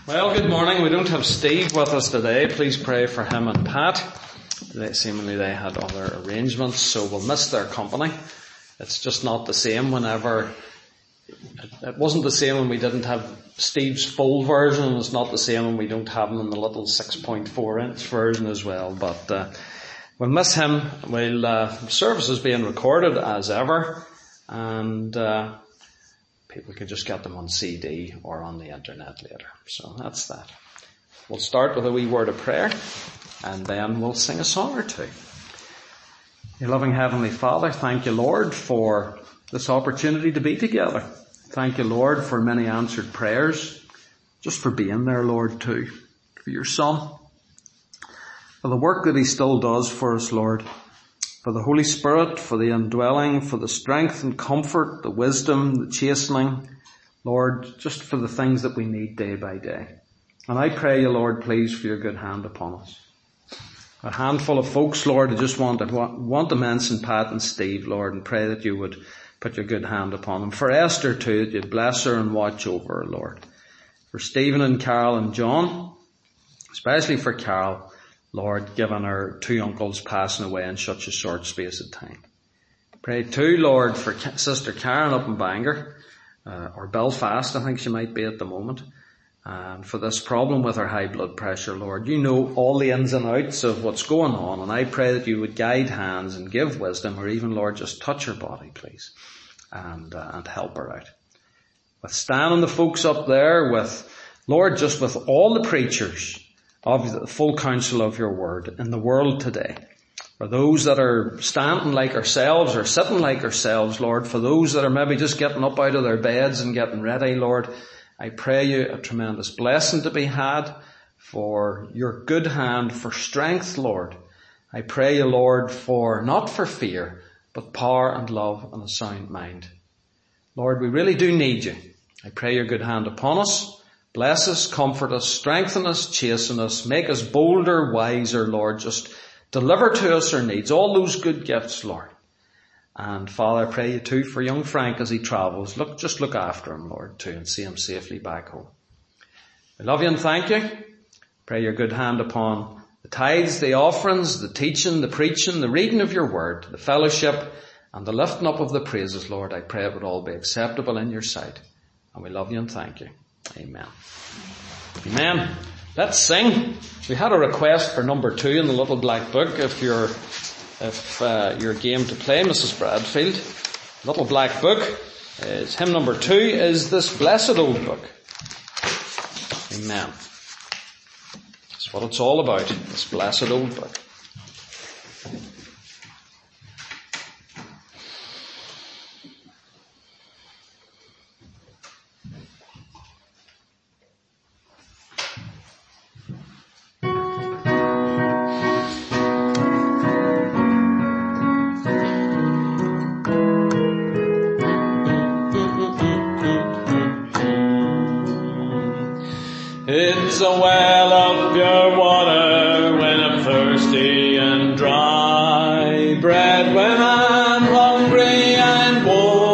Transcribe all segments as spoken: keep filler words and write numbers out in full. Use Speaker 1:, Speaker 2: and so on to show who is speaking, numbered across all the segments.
Speaker 1: Well, good morning. We don't have Steve with us today. Please pray for him and Pat. They, seemingly they had other arrangements, so we'll miss their company. It's just not the same whenever, it wasn't the same when we didn't have Steve's full version, and it's not the same when we don't have him in the little six point four inch version as well. But uh, we'll miss him. We'll, uh, the service is being recorded as ever, and uh, people can just get them on C D or on the internet later. So that's that. We'll start with a wee word of prayer, and then we'll sing a song or two. Your loving Heavenly Father, thank you, Lord, for this opportunity to be together. Thank you, Lord, for many answered prayers, just for being there, Lord, too, for your Son, for the work that he still does for us, Lord, for the Holy Spirit, for the indwelling, for the strength and comfort, the wisdom, the chastening, Lord, just for the things that we need day by day. And I pray you, Lord, please, for your good hand upon us. A handful of folks, Lord, who just want to, want to mention Pat and Steve, Lord, and pray that you would put your good hand upon them. For Esther too, that you'd bless her and watch over her, Lord. For Stephen and Carol and John, especially for Carol, Lord, given her two uncles passing away in such a short space of time. Pray too, Lord, for Sister Karen up in Bangor, uh, or Belfast, I think she might be at the moment. And for this problem with her high blood pressure, Lord, you know all the ins and outs of what's going on, and I pray that you would guide hands and give wisdom, or even, Lord, just touch her body, please, and uh, and help her out. With Stan and the folks up there, with, Lord, just with all the preachers of the full counsel of your word in the world today, for those that are standing like ourselves or sitting like ourselves, Lord, for those that are maybe just getting up out of their beds and getting ready, Lord, I pray you a tremendous blessing to be had, for your good hand, for strength, Lord. I pray you, Lord, for not for fear, but power and love and a sound mind. Lord, we really do need you. I pray your good hand upon us. Bless us, comfort us, strengthen us, chasten us, make us bolder, wiser, Lord. Just deliver to us our needs, all those good gifts, Lord. And Father, I pray you too for young Frank as he travels. Look, just look after him, Lord, too, and see him safely back home. We love you and thank you. Pray your good hand upon the tithes, the offerings, the teaching, the preaching, the reading of your word, the fellowship, and the lifting up of the praises, Lord. I pray it would all be acceptable in your sight. And we love you and thank you. Amen. Amen. Let's sing. We had a request for number two in the little black book. If you're If uh, you're game to play, Missus Bradfield, little black book, is hymn number two, is this blessed old book. Amen. That's what it's all about, this blessed old book.
Speaker 2: It's a well of pure water when I'm thirsty and dry, bread when I'm hungry and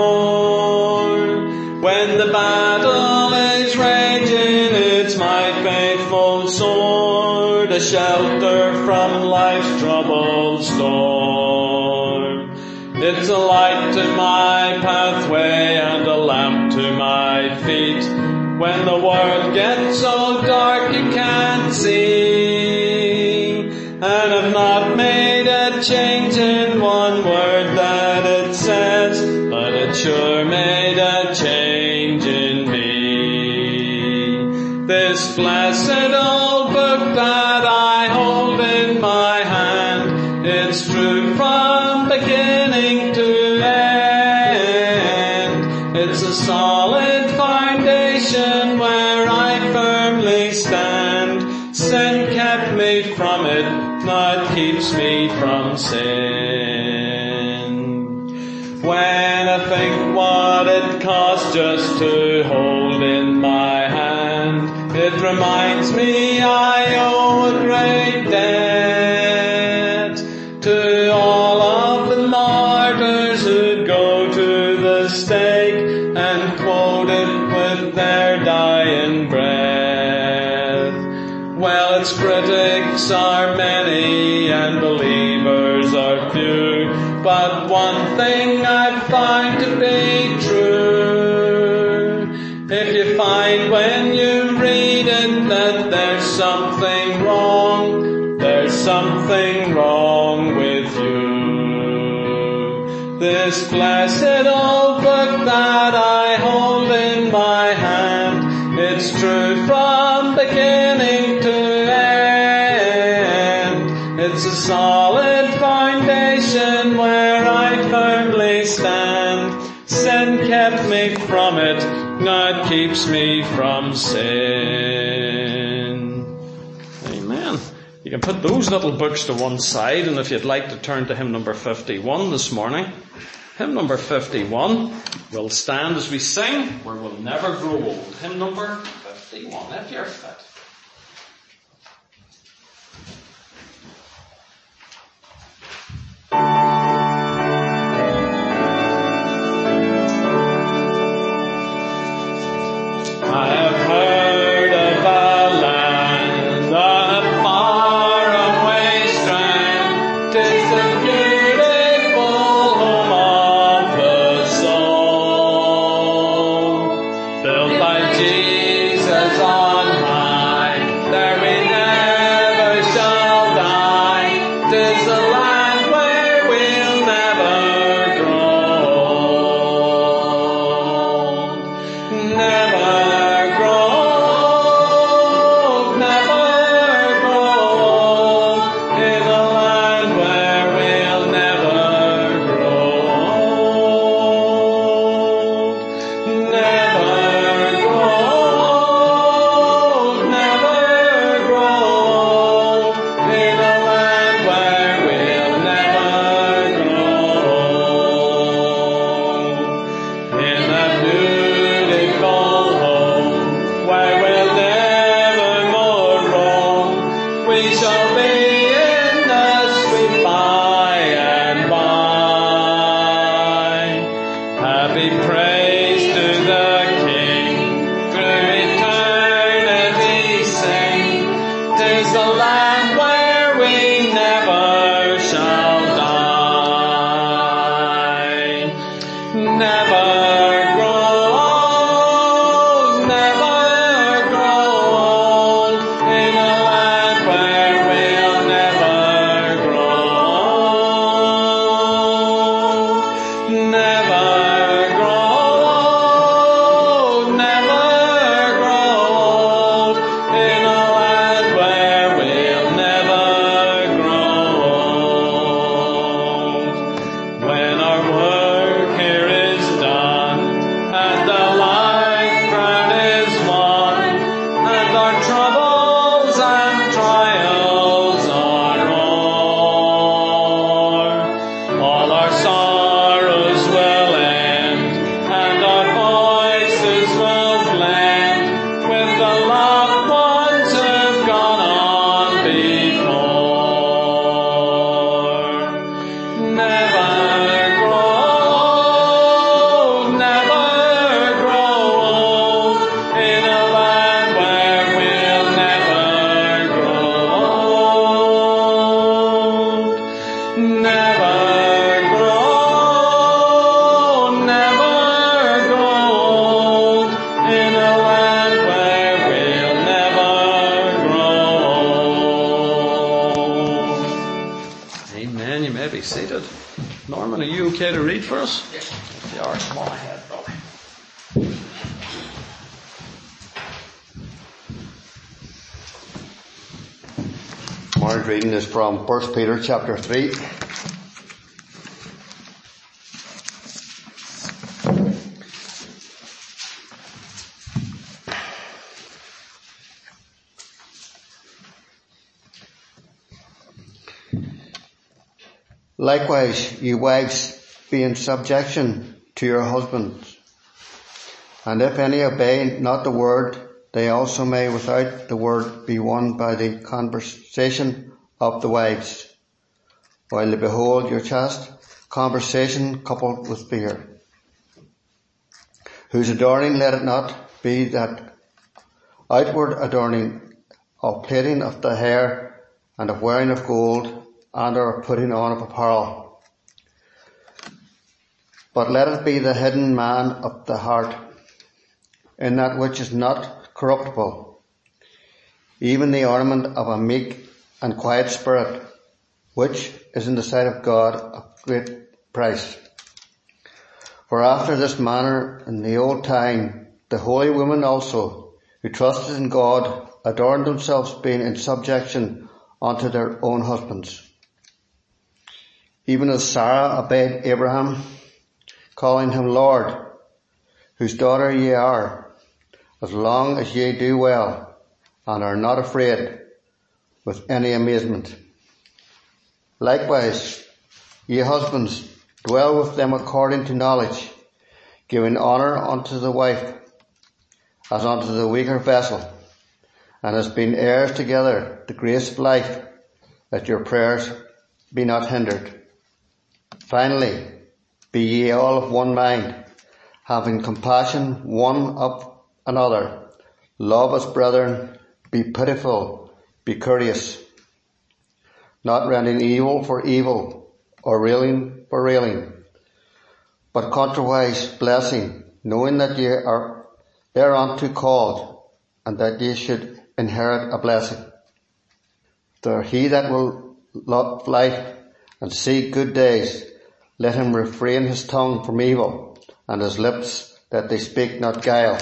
Speaker 2: worn. When the battle is raging, it's my faithful sword, a shelter from life's troubled storm. It's a light to my pathway and a lamp to my feet. When the world gets so dark you can't see, and I've not made a change in one word that it says, but it sure made a change in me. This blessed old book that I hold in my hand, it's true from beginning to end. It's a solid foundation where I firmly stand. Sin kept me from it, now it keeps me from sin. When I think what it costs just to hold in my hand, it reminds me I owe a great debt to all of the martyrs who'd go to the stake and quote it with their dying breath. its critics are many and believers are few, but one thing I've found to be true. If you find when you read it that there's something wrong, there's something wrong with you. This blessed old book that I hold in my hand, it's true from beginning to end. It's a solid foundation where I firmly stand. Sin kept me from it, now it keeps me from sin.
Speaker 1: Amen. You can put those little books to one side, and if you'd like to turn to hymn number fifty-one this morning, hymn number fifty-one, we'll stand as we sing, where we'll never grow old. Hymn number fifty-one, if you're fit.
Speaker 2: I have heard of a land, a faraway strand. 'Tis the beautiful home of the soul, built by Jesus on high. There we never shall die. 'Tis the land where we'll never grow old. Never.
Speaker 1: Norman, are you okay to read for us? Yes. If you are, come on ahead, brother.
Speaker 3: Tomorrow's reading is from First Peter chapter three. Likewise, you wives, be in subjection to your husbands. And if any obey not the word, they also may without the word be won by the conversation of the wives, while they behold your chaste conversation coupled with fear. Whose adorning let it not be that outward adorning of plaiting of the hair, and of wearing of gold, and of putting on of apparel. But let it be the hidden man of the heart, in that which is not corruptible, even the ornament of a meek and quiet spirit, which is in the sight of God of great price. For after this manner in the old time, the holy women also, who trusted in God, adorned themselves, being in subjection unto their own husbands. Even as Sarah obeyed Abraham, calling him Lord, whose daughter ye are, as long as ye do well, and are not afraid with any amazement. Likewise, ye husbands, dwell with them according to knowledge, giving honour unto the wife, as unto the weaker vessel, and as being heirs together the grace of life, that your prayers be not hindered. Finally, be ye all of one mind, having compassion one of another, love as brethren, be pitiful, be courteous, not rending evil for evil, or railing for railing, but contrariwise blessing, knowing that ye are thereunto called, and that ye should inherit a blessing. For he that will love life and see good days, let him refrain his tongue from evil, and his lips that they speak not guile.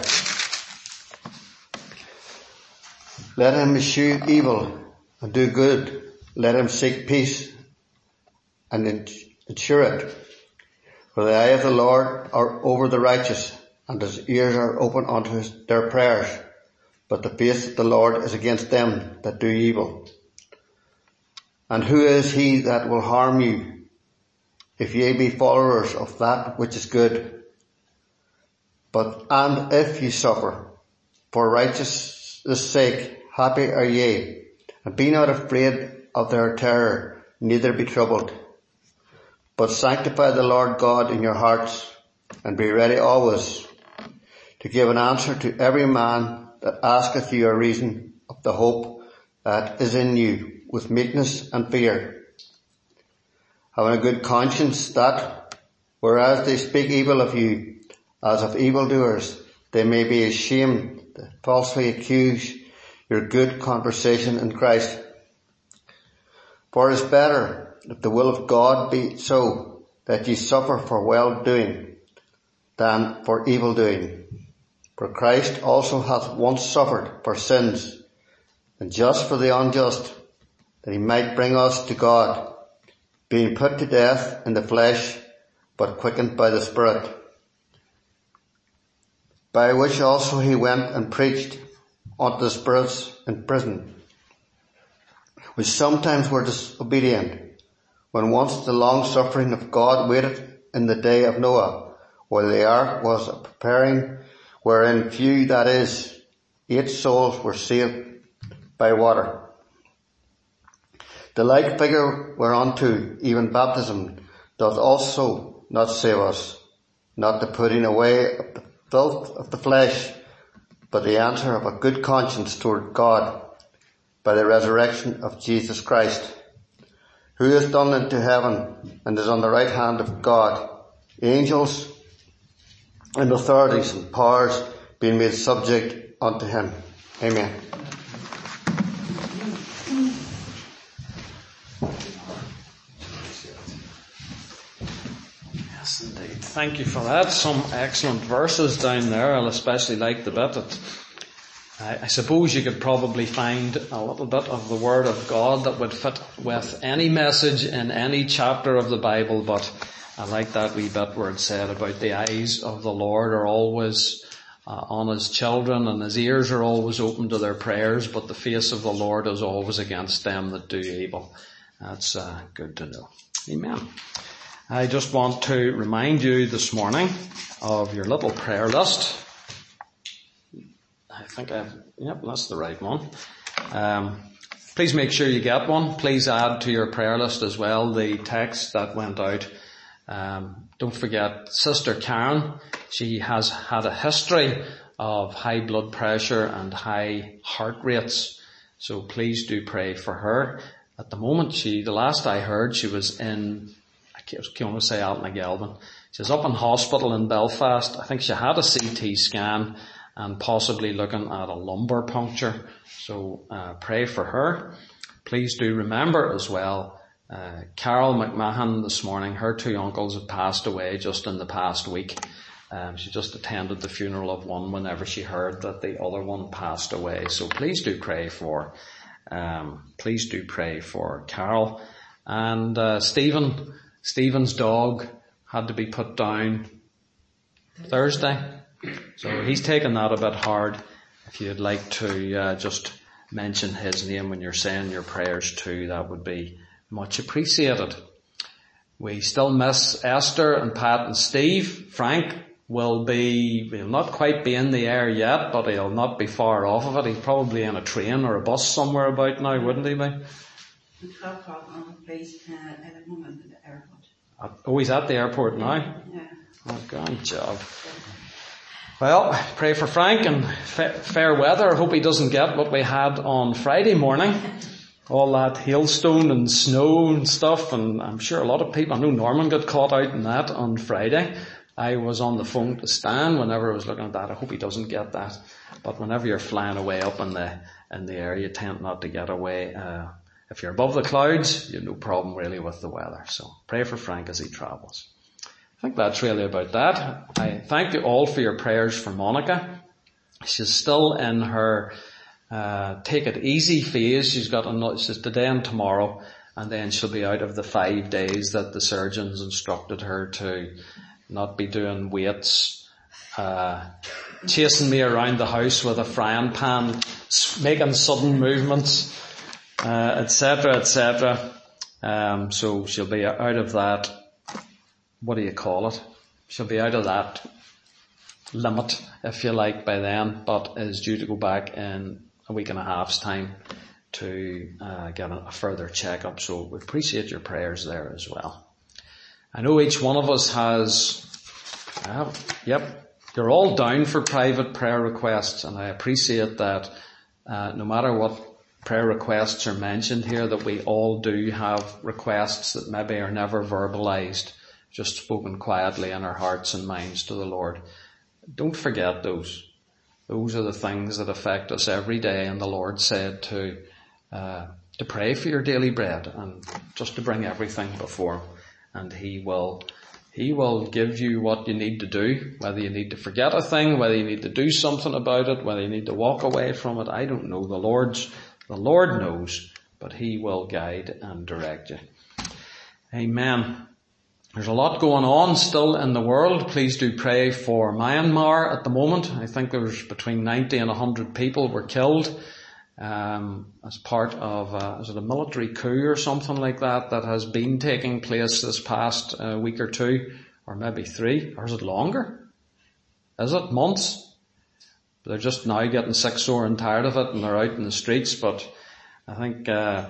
Speaker 3: Let him eschew evil and do good. Let him seek peace and ensure it. For the eye of the Lord are over the righteous, and his ears are open unto his, their prayers. But the face of the Lord is against them that do evil. And who is he that will harm you, if ye be followers of that which is good? But, and if ye suffer for righteousness' sake, happy are ye, and be not afraid of their terror, neither be troubled. But sanctify the Lord God in your hearts, and be ready always to give an answer to every man that asketh you a reason of the hope that is in you, with meekness and fear, having a good conscience, that, whereas they speak evil of you, as of evildoers, they may be ashamed to falsely accuse your good conversation in Christ. For it is better, if the will of God be so, that ye suffer for well-doing, than for evil-doing. For Christ also hath once suffered for sins, and just for the unjust, that he might bring us to God, being put to death in the flesh, but quickened by the Spirit. By which also he went and preached unto the spirits in prison, which sometimes were disobedient, when once the long suffering of God waited in the day of Noah, while the ark was preparing, wherein few, that is, eight souls were saved by water. The like figure whereunto even baptism doth also not save us, not the putting away of the filth of the flesh, but the answer of a good conscience toward God by the resurrection of Jesus Christ, who is done into heaven and is on the right hand of God, angels and authorities and powers being made subject unto him. Amen.
Speaker 1: Yes, indeed. Thank you for that. Some excellent verses down there. I'll especially like the bit that I, I suppose you could probably find a little bit of the Word of God that would fit with any message in any chapter of the Bible, but I like that wee bit where it said about the eyes of the Lord are always uh, on his children, and his ears are always open to their prayers, but the face of the Lord is always against them that do evil. That's uh, good to know. Amen. I just want to remind you this morning of your little prayer list. I think I've, yep, that's the right one. Um, please make sure you get one. Please add to your prayer list as well the text that went out. Um, don't forget Sister Karen. She has had a history of high blood pressure and high heart rates. So please do pray for her. At the moment, she, the last I heard, she was in, I was going to say Altnagelvin. She's up in hospital in Belfast. I think she had a C T scan and possibly looking at a lumbar puncture. So uh, pray for her. Please do remember as well, uh, Carol McMahon this morning, her two uncles have passed away just in the past week. Um, she just attended the funeral of one whenever she heard that the other one passed away. So please do pray for, um, please do pray for Carol. And uh, Stephen, Stephen's dog had to be put down Thursday. So he's taken that a bit hard. If you'd like to uh, just mention his name when you're saying your prayers too, that would be much appreciated. We still miss Esther and Pat and Steve. Frank will be, he'll not quite be in the air yet, but he'll not be far off of it. He's probably in a train or a bus somewhere about now, wouldn't he be?
Speaker 4: At twelve o'clock on the place uh, at the moment at the airport.
Speaker 1: Oh, he's at the airport now?
Speaker 4: Yeah.
Speaker 1: Oh, good job. Well, pray for Frank and fa- fair weather. I hope he doesn't get what we had on Friday morning. All that hailstone and snow and stuff, and I'm sure a lot of people, I know Norman got caught out in that on Friday. I was on the phone to Stan whenever I was looking at that. I hope he doesn't get that. But whenever you're flying away up in the, in the air, you tend not to get away. Uh, if you're above the clouds, you have no problem really with the weather. So pray for Frank as he travels. I think that's really about that. I thank you all for your prayers for Monica. She's still in her uh take it easy phase. She's got another, she's today and tomorrow, and then she'll be out of the five days that the surgeons instructed her to not be doing weights, uh chasing me around the house with a frying pan, making sudden movements, uh et cetera, et cetera. Um, so she'll be out of that. What do you call it? She'll be out of that limit, if you like, by then, but is due to go back in a week and a half's time to uh, get a, a further checkup. So we appreciate your prayers there as well. I know each one of us has, uh, yep, you're all down for private prayer requests, and I appreciate that uh, no matter what prayer requests are mentioned here, that we all do have requests that maybe are never verbalized, just spoken quietly in our hearts and minds to the Lord. Don't forget those. Those are the things that affect us every day, and the Lord said to uh, to pray for your daily bread and just to bring everything before Him, and He will He will give you what you need to do, whether you need to forget a thing, whether you need to do something about it, whether you need to walk away from it. I don't know. The Lord's the Lord knows, but He will guide and direct you. Amen. There's a lot going on still in the world. Please do pray for Myanmar at the moment. I think there's between ninety and one hundred people were killed um, as part of, uh, is it a military coup or something like that that has been taking place this past uh, week or two, or maybe three, or is it longer? Is it months? They're just now getting sick, sore and tired of it, and they're out in the streets. But I think uh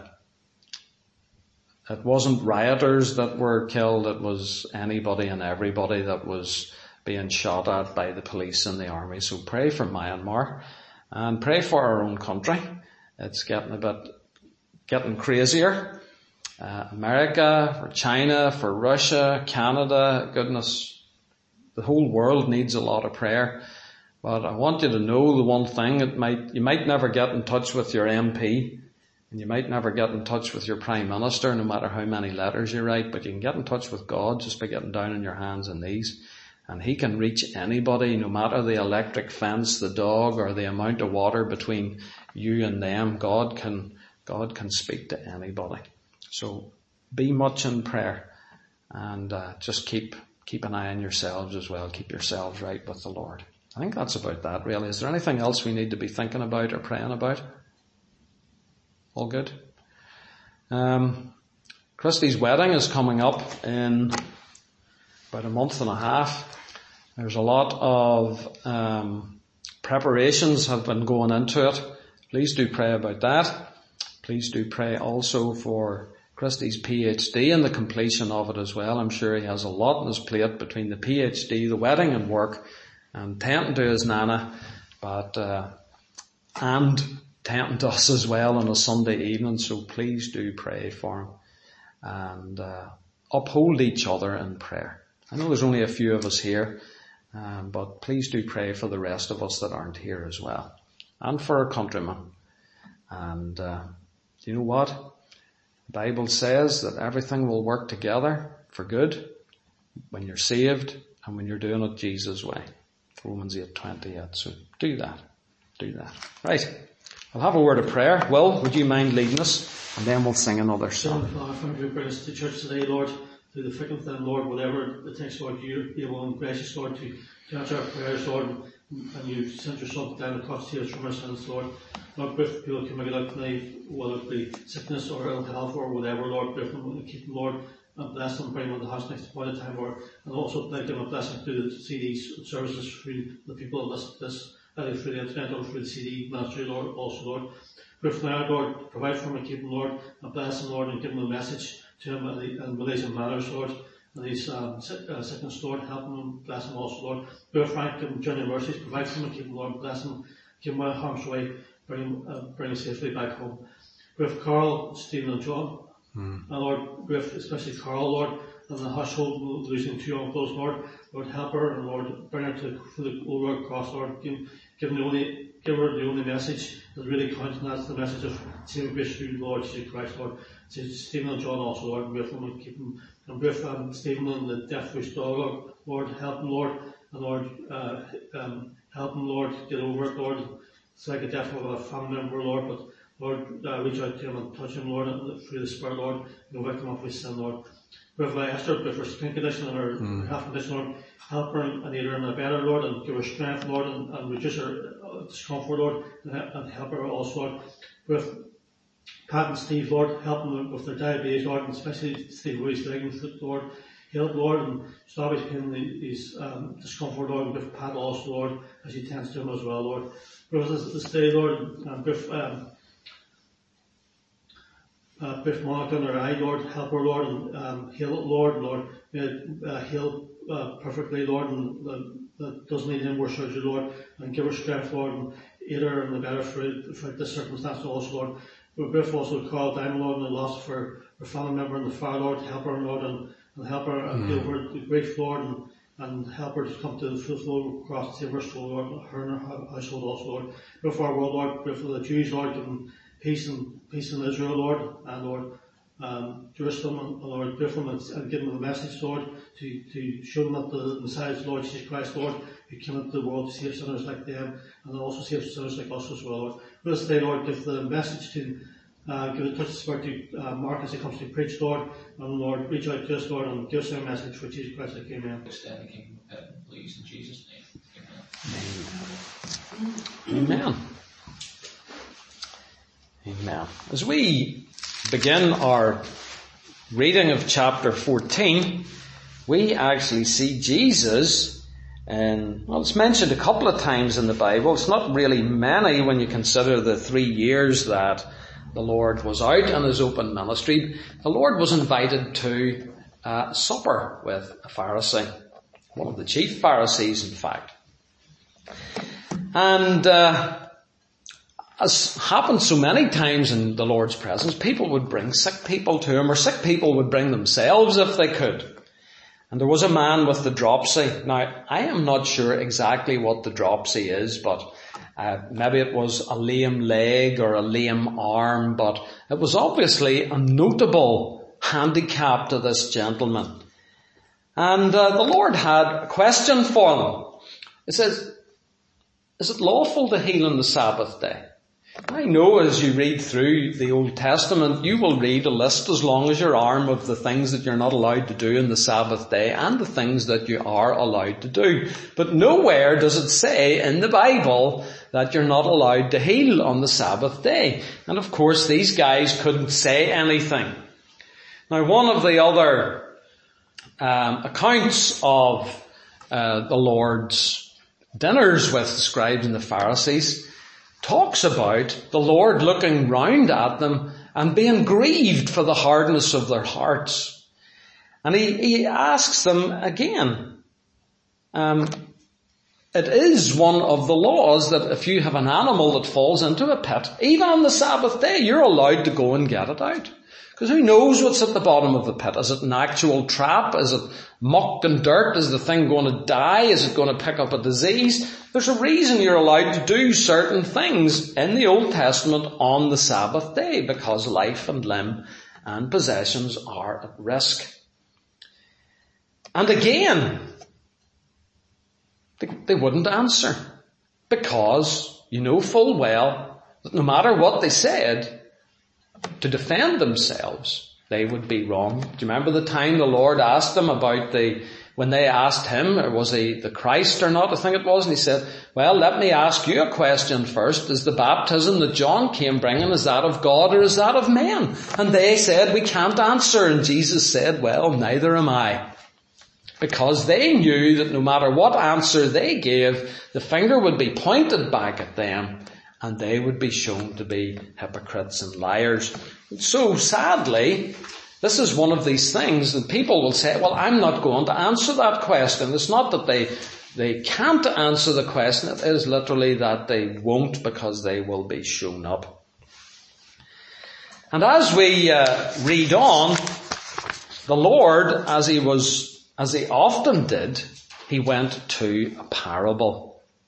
Speaker 1: it wasn't rioters that were killed, it was anybody and everybody that was being shot at by the police and the army. So pray for Myanmar and pray for our own country. It's getting a bit, getting crazier. Uh, America, for China, for Russia, Canada, goodness, the whole world needs a lot of prayer. But I want you to know the one thing, it might, you might never get in touch with your M P. And you might never get in touch with your Prime Minister, no matter how many letters you write, but you can get in touch with God just by getting down on your hands and knees. And He can reach anybody, no matter the electric fence, the dog, or the amount of water between you and them. God can, God can speak to anybody. So be much in prayer, and uh, just keep, keep an eye on yourselves as well. Keep yourselves right with the Lord. I think that's about that, really. Is there anything else we need to be thinking about or praying about? All good. Um, Christy's wedding is coming up in about a month and a half. There's a lot of um, preparations have been going into it. Please do pray about that. Please do pray also for Christy's PhD and the completion of it as well. I'm sure he has a lot on his plate between the PhD, the wedding and work, and tending to his nana, but uh, and attending to us as well on a Sunday evening, so please do pray for him and uh, uphold each other in prayer. I know there's only a few of us here, um, but please do pray for the rest of us that aren't here as well, and for our countrymen. And uh, do you know what? The Bible says that everything will work together for good when you're saved and when you're doing it Jesus' way. Romans eight twenty-eight. So do that. Do that. Right. I'll have a word of prayer. Will, would you mind leading us? And then we'll sing another song.
Speaker 5: Father, thank you for bringing us to church today, Lord. Through the thick of them, Lord, whatever it takes, Lord, you're able and gracious, Lord, to, to answer our prayers, Lord. And you sent your Son down the cross to us from our sins, Lord. Lord, with people can make it out tonight, whether it be sickness or ill health or whatever, Lord, with them, keep them, Lord, and bless them, bring them to the house next appointed time, Lord. And also give them a blessing through the C D services, through the people that listen to this, either through the internet or through the C D ministry, Lord, also, Lord. With now, Lord, provide for them and keep them, Lord, and bless them, Lord, and give them a message to them in Malaysian matters, Lord. And these um, sick, uh, sickness, Lord, help them, bless them also, Lord. With Frank, give them journey mercies, provide for them and keep them, Lord, bless them, give them out of harm's way, bring them, uh, bring them safely back home. With Carl, Stephen and John, mm. and Lord, with especially Carl, Lord, and the household losing two uncles, Lord, Lord, help her, and Lord, bring her to for the old Red Cross, Lord, give, give, the only, give her the only message that really counts, and that's the message of saving grace through the Lord Jesus Christ, Lord. To Stephen and John also, Lord, with them and keep them, and with um, Stephen and the deaf wish dog, Lord, help them, Lord, and Lord, uh, um, help them, Lord, get over it, Lord. It's like a deaf of a family member, Lord, but Lord, uh, reach out to him and touch him, Lord, and through the Spirit, Lord, and convict him of his sin, Lord. With uh, Esther, with her skin condition and her mm. health condition, Lord, help her and aid her in a better, Lord, and give her strength, Lord, and, and reduce her uh, discomfort, Lord, and, and help her also, Lord. With Pat and Steve, Lord, help them with their diabetes, Lord, and especially Steve with his leggings, Lord. Help, Lord, and stop his pain, his um, discomfort, Lord, and with Pat also, Lord, as he tends to him as well, Lord. With us this day, Lord, and with um, uh, with Monica and her eye, Lord, help her, Lord, and um, heal it, Lord, Lord, may it uh, heal uh, perfectly, Lord, and uh, that doesn't need any more surgery, Lord, and give her strength, Lord, and aid her in the better for, for this circumstance also, Lord. We're both also called down, Lord, and the loss for her family member in the fire, Lord, help her, Lord, and, and help her and give her the grief, Lord, and, and help her to come to the full cross, save her soul, Lord, her and her household also, Lord. Pray for our world, Lord, pray for the Jews, Lord, give them peace and peace in Israel, Lord, and Lord, um, Jerusalem, and Lord, pray for them and, and give them the message, Lord, to, to show them that the Messiah is Lord Jesus Christ, Lord, who came into the world to save sinners like them, and also save sinners like us as well, Lord. This day, Lord, give the message to, uh, give a touch of spirit to uh, Mark as he comes to preach, Lord, and Lord, reach out to us, Lord, and give us a message for Jesus Christ like Amen.
Speaker 6: Extend the kingdom of heaven, please, in Jesus' name.
Speaker 1: Amen. Amen. Amen. As we begin our reading of chapter fourteen, we actually see Jesus, and well, it's mentioned a couple of times in the Bible. It's not really many when you consider the three years that the Lord was out in his open ministry. The Lord was invited to uh, supper with a Pharisee, one of the chief Pharisees, in fact. And uh, as happened so many times in the Lord's presence, people would bring sick people to him, or sick people would bring themselves if they could. And there was a man with the dropsy. Now, I am not sure exactly what the dropsy is, but uh, maybe it was a lame leg or a lame arm, but it was obviously a notable handicap to this gentleman. And uh, the Lord had a question for him. It says, is it lawful to heal on the Sabbath day? I know as you read through the Old Testament, you will read a list as long as your arm of the things that you're not allowed to do on the Sabbath day and the things that you are allowed to do. But nowhere does it say in the Bible that you're not allowed to heal on the Sabbath day. And of course these guys couldn't say anything. Now one of the other um, accounts of uh, the Lord's dinners with the scribes and the Pharisees talks about the Lord looking round at them and being grieved for the hardness of their hearts. And he, he asks them again, um, it is one of the laws that if you have an animal that falls into a pit, even on the Sabbath day, you're allowed to go and get it out. Because who knows what's at the bottom of the pit? Is it an actual trap? Is it mucked in dirt? Is the thing going to die? Is it going to pick up a disease? There's a reason you're allowed to do certain things in the Old Testament on the Sabbath day, because life and limb and possessions are at risk. And again, they, they wouldn't answer, because you know full well that no matter what they said, to defend themselves, they would be wrong. Do you remember the time the Lord asked them about the, when they asked him, or was he the Christ or not, I think it was, and he said, well, let me ask you a question first. Is the baptism that John came bringing, is that of God or is that of men? And they said, we can't answer. And Jesus said, well, neither am I. Because they knew that no matter what answer they gave, the finger would be pointed back at them, and they would be shown to be hypocrites and liars. So sadly, this is one of these things that people will say, well, I'm not going to answer that question. It's not that they, they can't answer the question. It is literally that they won't, because they will be shown up. And as we uh, read on, the Lord, as he was, as he often did, he went to a parable.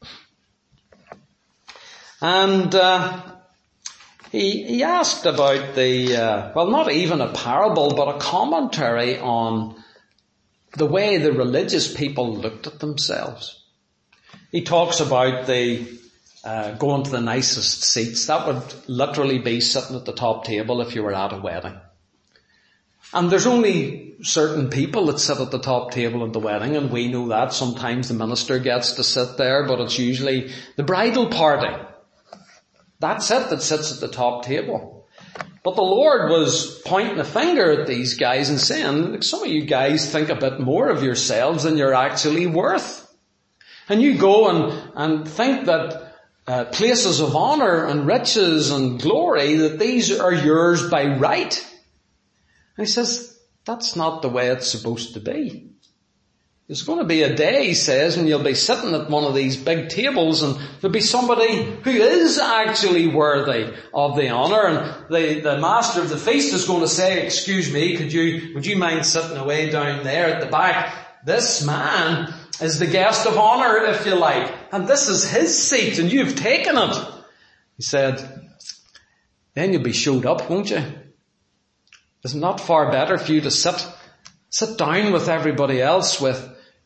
Speaker 1: And uh, he, he asked about the, uh, well, not even a parable, but a commentary on the way the religious people looked at themselves. He talks about the uh, going to the nicest seats. That would literally be sitting at the top table if you were at a wedding. And there's only certain people that sit at the top table at the wedding, and we know that. Sometimes the minister gets to sit there, but it's usually the bridal party. That's it, that sits at the top table. But the Lord was pointing a finger at these guys and saying, some of you guys think a bit more of yourselves than you're actually worth. And you go and, and think that uh, places of honour and riches and glory, that these are yours by right. And he says, that's not the way it's supposed to be. There's going to be a day, he says, when you'll be sitting at one of these big tables and there'll be somebody who is actually worthy of the honour, and the, the master of the feast is going to say, excuse me, could you, would you mind sitting away down there at the back? This man is the guest of honour, if you like, and this is his seat and you've taken it. He said, then you'll be showed up, won't you? Is it not far better for you to sit, sit down with everybody else with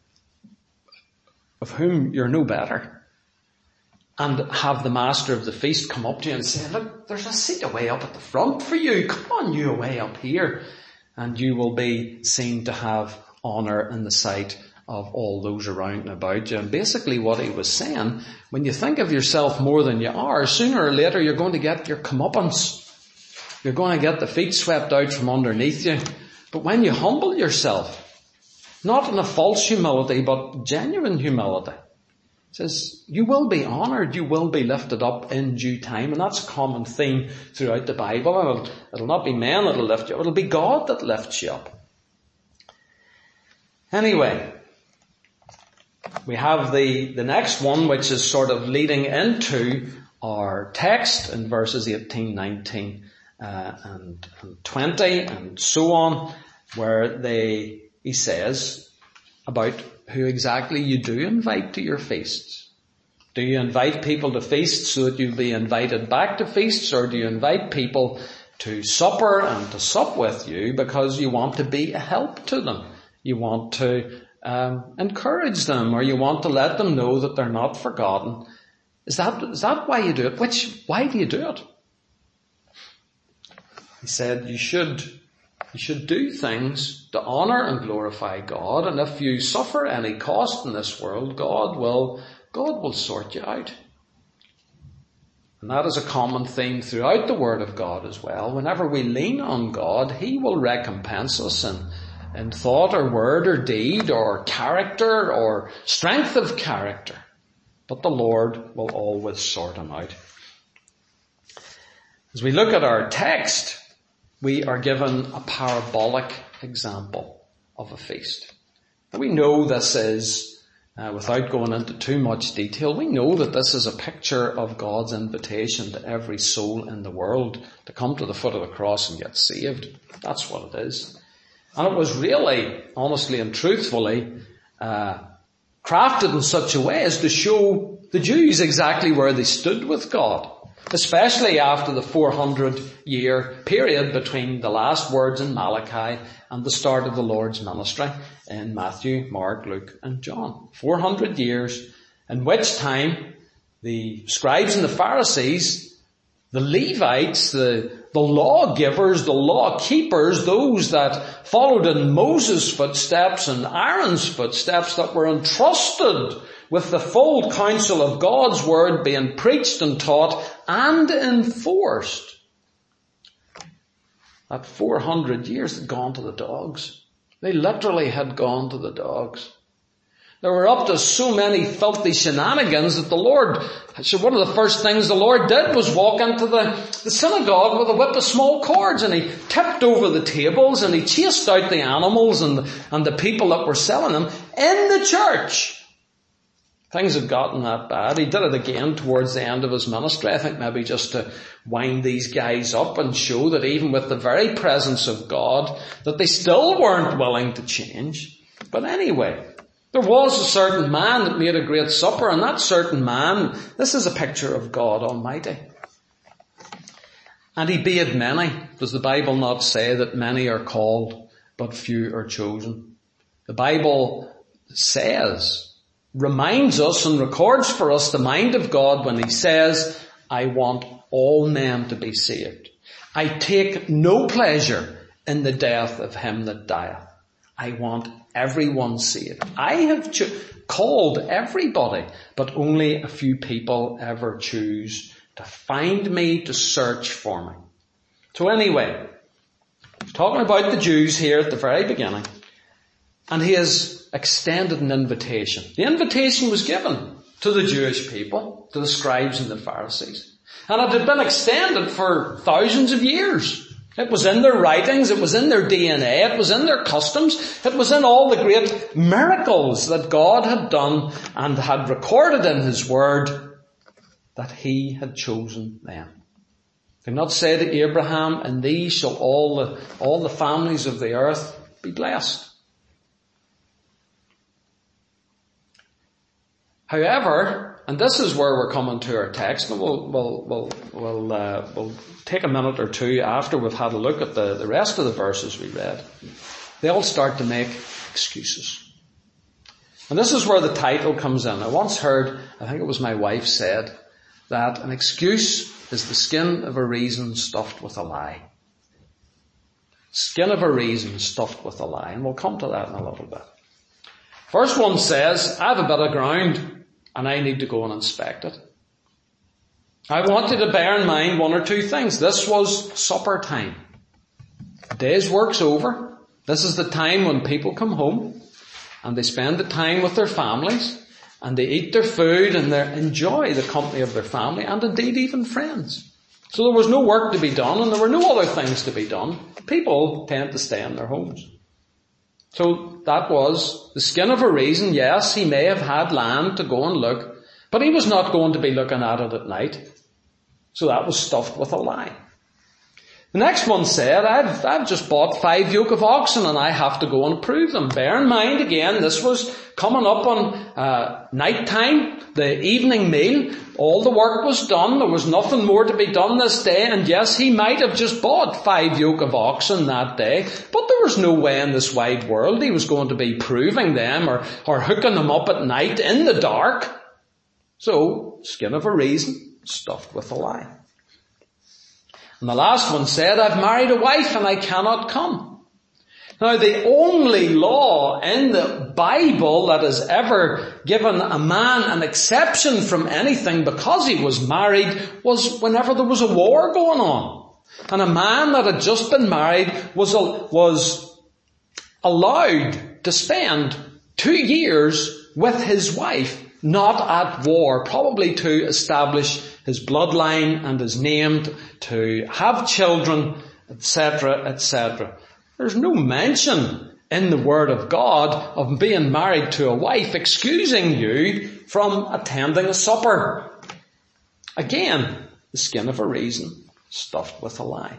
Speaker 1: of whom you're no better, and have the master of the feast come up to you and say, look, there's a seat away up at the front for you. Come on, you away up here. And you will be seen to have honour in the sight of all those around and about you. And basically what he was saying, when you think of yourself more than you are, sooner or later you're going to get your comeuppance. You're going to get the feet swept out from underneath you. But when you humble yourself, not in a false humility, but genuine humility, it says, you will be honoured, you will be lifted up in due time. And that's a common theme throughout the Bible. It'll, it'll not be men that'll lift you up, it'll be God that lifts you up. Anyway, we have the, the next one, which is sort of leading into our text in verses eighteen, nineteen, uh, and, and twenty, and so on, where they, he says about who exactly you do invite to your feasts. Do you invite people to feasts so that you'll be invited back to feasts, or do you invite people to supper and to sup with you because you want to be a help to them? You want to um, encourage them, or you want to let them know that they're not forgotten. Is that, is that why you do it? Which, why do you do it? He said you should You should do things to honour and glorify God, and if you suffer any cost in this world, God will, God will sort you out. And that is a common theme throughout the Word of God as well. Whenever we lean on God, He will recompense us in, in thought or word or deed or character or strength of character. But the Lord will always sort him out. As we look at our text, we are given a parabolic example of a feast. And we know this is uh, without going into too much detail, we know that this is a picture of God's invitation to every soul in the world to come to the foot of the cross and get saved. That's what it is. And it was really, honestly and truthfully, uh, crafted in such a way as to show the Jews exactly where they stood with God, especially after the four hundred year period between the last words in Malachi and the start of the Lord's ministry in Matthew, Mark, Luke and John. four hundred years, in which time the scribes and the Pharisees, the Levites, the, the lawgivers, the law keepers, those that followed in Moses' footsteps and Aaron's footsteps, that were entrusted with the full counsel of God's word being preached and taught and enforced, at four hundred years had gone to the dogs. They literally had gone to the dogs. They were up to so many filthy shenanigans that the Lord, so one of the first things the Lord did was walk into the, the synagogue with a whip of small cords, and he tipped over the tables and he chased out the animals and, and the people that were selling them in the church. Things had gotten that bad. He did it again towards the end of his ministry, I think maybe just to wind these guys up and show that even with the very presence of God, that they still weren't willing to change. But anyway, there was a certain man that made a great supper, and that certain man, this is a picture of God Almighty. And he bade many. Does the Bible not say that many are called, but few are chosen? The Bible says, reminds us and records for us the mind of God when he says, I want all men to be saved. I take no pleasure in the death of him that dieth. I want everyone saved. I have cho- called everybody, but only a few people ever choose to find me, to search for me. So anyway, talking about the Jews here at the very beginning, and he has extended an invitation. The invitation was given to the Jewish people, to the scribes and the Pharisees. And it had been extended for thousands of years. It was in their writings, it was in their D N A, it was in their customs, it was in all the great miracles that God had done and had recorded in his word that he had chosen them. Did not say to Abraham, in these shall all the, all the families of the earth be blessed. However, and this is where we're coming to our text, and we'll, we'll, we'll, we'll, uh, we'll take a minute or two after we've had a look at the, the rest of the verses we read. They all start to make excuses. And this is where the title comes in. I once heard, I think it was my wife said, that an excuse is the skin of a reason stuffed with a lie. Skin of a reason stuffed with a lie. And we'll come to that in a little bit. First one says, I have a bit of ground and I need to go and inspect it. I want you to bear in mind one or two things. This was supper time. The day's work's over. This is the time when people come home and they spend the time with their families and they eat their food and they enjoy the company of their family and indeed even friends. So there was no work to be done and there were no other things to be done. People tend to stay in their homes. So that was the skin of a reason. Yes, he may have had land to go and look, but he was not going to be looking at it at night. So that was stuffed with a lie. The next one said, I've, I've just bought five yoke of oxen and I have to go and prove them. Bear in mind again, this was coming up on uh, night time, the evening meal. All the work was done. There was nothing more to be done this day. And yes, he might have just bought five yoke of oxen that day, but there was no way in this wide world he was going to be proving them or, or hooking them up at night in the dark. So, skin of a reason, stuffed with a lie. And the last one said, I've married a wife and I cannot come. Now, the only law in the Bible that has ever given a man an exception from anything because he was married was whenever there was a war going on. And a man that had just been married was, was allowed to spend two years with his wife, not at war, probably to establish his bloodline and his name, to have children, et cetera, et cetera. There's no mention in the Word of God of being married to a wife excusing you from attending a supper. Again, the skin of a reason stuffed with a lie.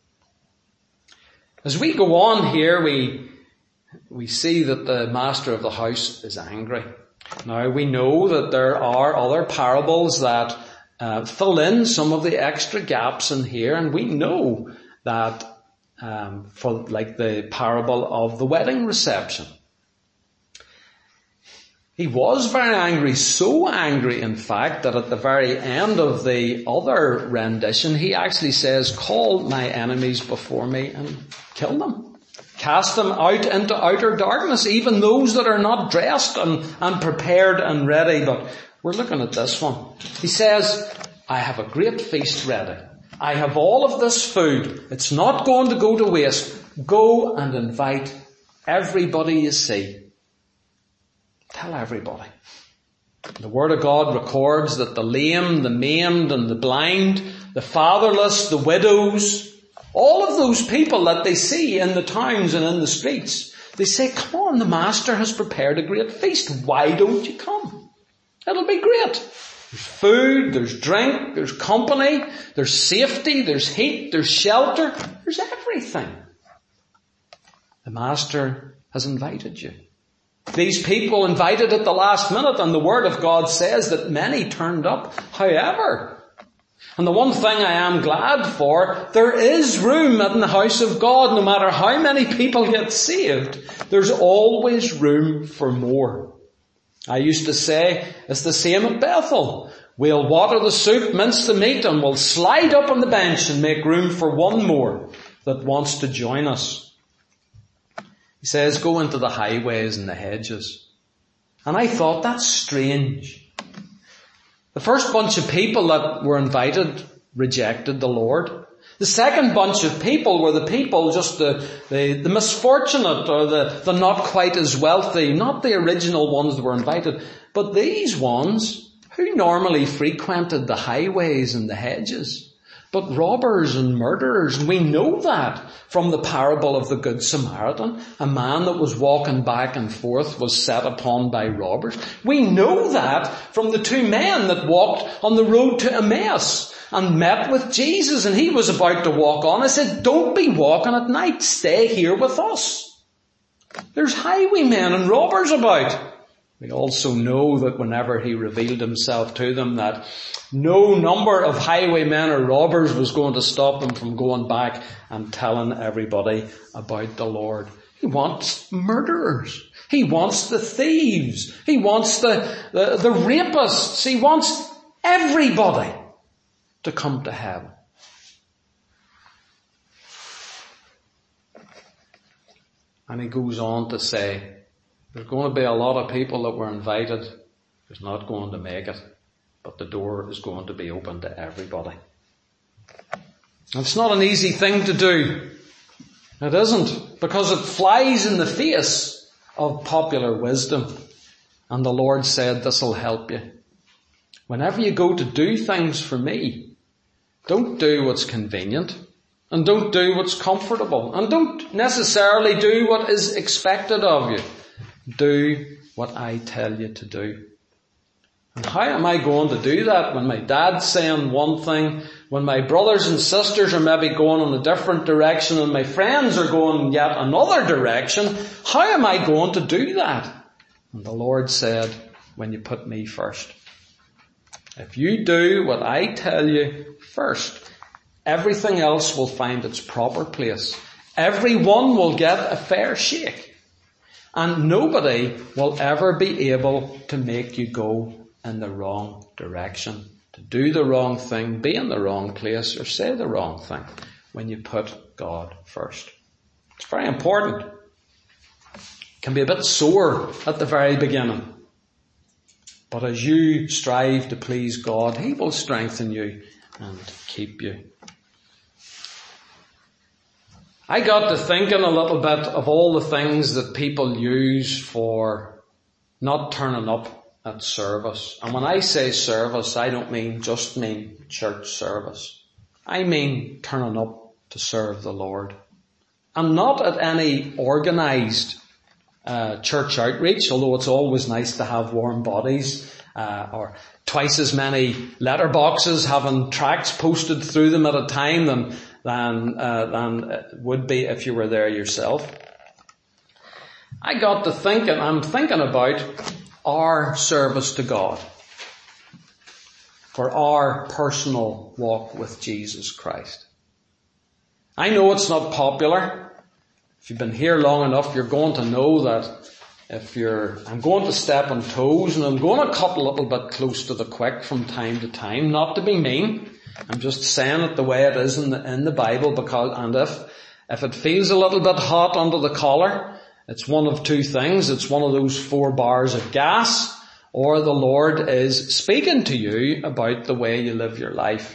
Speaker 1: As we go on here, we we see that the master of the house is angry. Now, we know that there are other parables that uh, fill in some of the extra gaps in here, and we know that um, for like the parable of the wedding reception. He was very angry, so angry in fact that at the very end of the other rendition he actually says, call my enemies before me and kill them. Cast them out into outer darkness, even those that are not dressed and, and prepared and ready. But we're looking at this one. He says, I have a great feast ready. I have all of this food. It's not going to go to waste. Go and invite everybody you see. Tell everybody. The Word of God records that the lame, the maimed and the blind, the fatherless, the widows, all of those people that they see in the towns and in the streets, they say, come on, the Master has prepared a great feast. Why don't you come? It'll be great. There's food, there's drink, there's company, there's safety, there's heat, there's shelter, there's everything. The Master has invited you. These people invited at the last minute, and the Word of God says that many turned up. However, and the one thing I am glad for, there is room in the house of God. No matter how many people get saved, there's always room for more. I used to say, it's the same at Bethel. We'll water the soup, mince the meat, and we'll slide up on the bench and make room for one more that wants to join us. He says, go into the highways and the hedges. And I thought, that's strange. The first bunch of people that were invited rejected the Lord. The second bunch of people were the people, just the, the, the misfortunate or the, the not quite as wealthy, not the original ones that were invited, but these ones who normally frequented the highways and the hedges. But robbers and murderers, and we know that from the parable of the Good Samaritan. A man that was walking back and forth was set upon by robbers. We know that from the two men that walked on the road to Emmaus and met with Jesus, and he was about to walk on. I said, don't be walking at night, stay here with us. There's highwaymen and robbers about. We also know that whenever he revealed himself to them, that no number of highwaymen or robbers was going to stop them from going back and telling everybody about the Lord. He wants murderers. He wants the thieves. He wants the, the, the rapists. He wants everybody to come to heaven. And he goes on to say, there's going to be a lot of people that were invited who's not going to make it, but the door is going to be open to everybody. And it's not an easy thing to do. It isn't, because it flies in the face of popular wisdom. And the Lord said, this will help you. Whenever you go to do things for me, don't do what's convenient, and don't do what's comfortable, and don't necessarily do what is expected of you. Do what I tell you to do. And how am I going to do that when my dad's saying one thing, when my brothers and sisters are maybe going in a different direction and my friends are going yet another direction? How am I going to do that? And the Lord said, when you put me first. If you do what I tell you first, everything else will find its proper place. Everyone will get a fair shake. And nobody will ever be able to make you go in the wrong direction, to do the wrong thing, be in the wrong place, or say the wrong thing when you put God first. It's very important. It can be a bit sore at the very beginning. But as you strive to please God, He will strengthen you and keep you. I got to thinking a little bit of all the things that people use for not turning up at service. And when I say service, I don't mean just mean church service. I mean turning up to serve the Lord. And not at any organised uh, church outreach, although it's always nice to have warm bodies, uh, or twice as many letter boxes having tracts posted through them at a time than, than, uh, than it would be if you were there yourself. I got to thinking, I'm thinking about our service to God, for our personal walk with Jesus Christ. I know it's not popular. If you've been here long enough, you're going to know that if you're, I'm going to step on toes, and I'm going to cut a little bit close to the quick from time to time, not to be mean. I'm just saying it the way it is in the, in the Bible, because, and if, if it feels a little bit hot under the collar, it's one of two things. It's one of those four bars of gas, or the Lord is speaking to you about the way you live your life.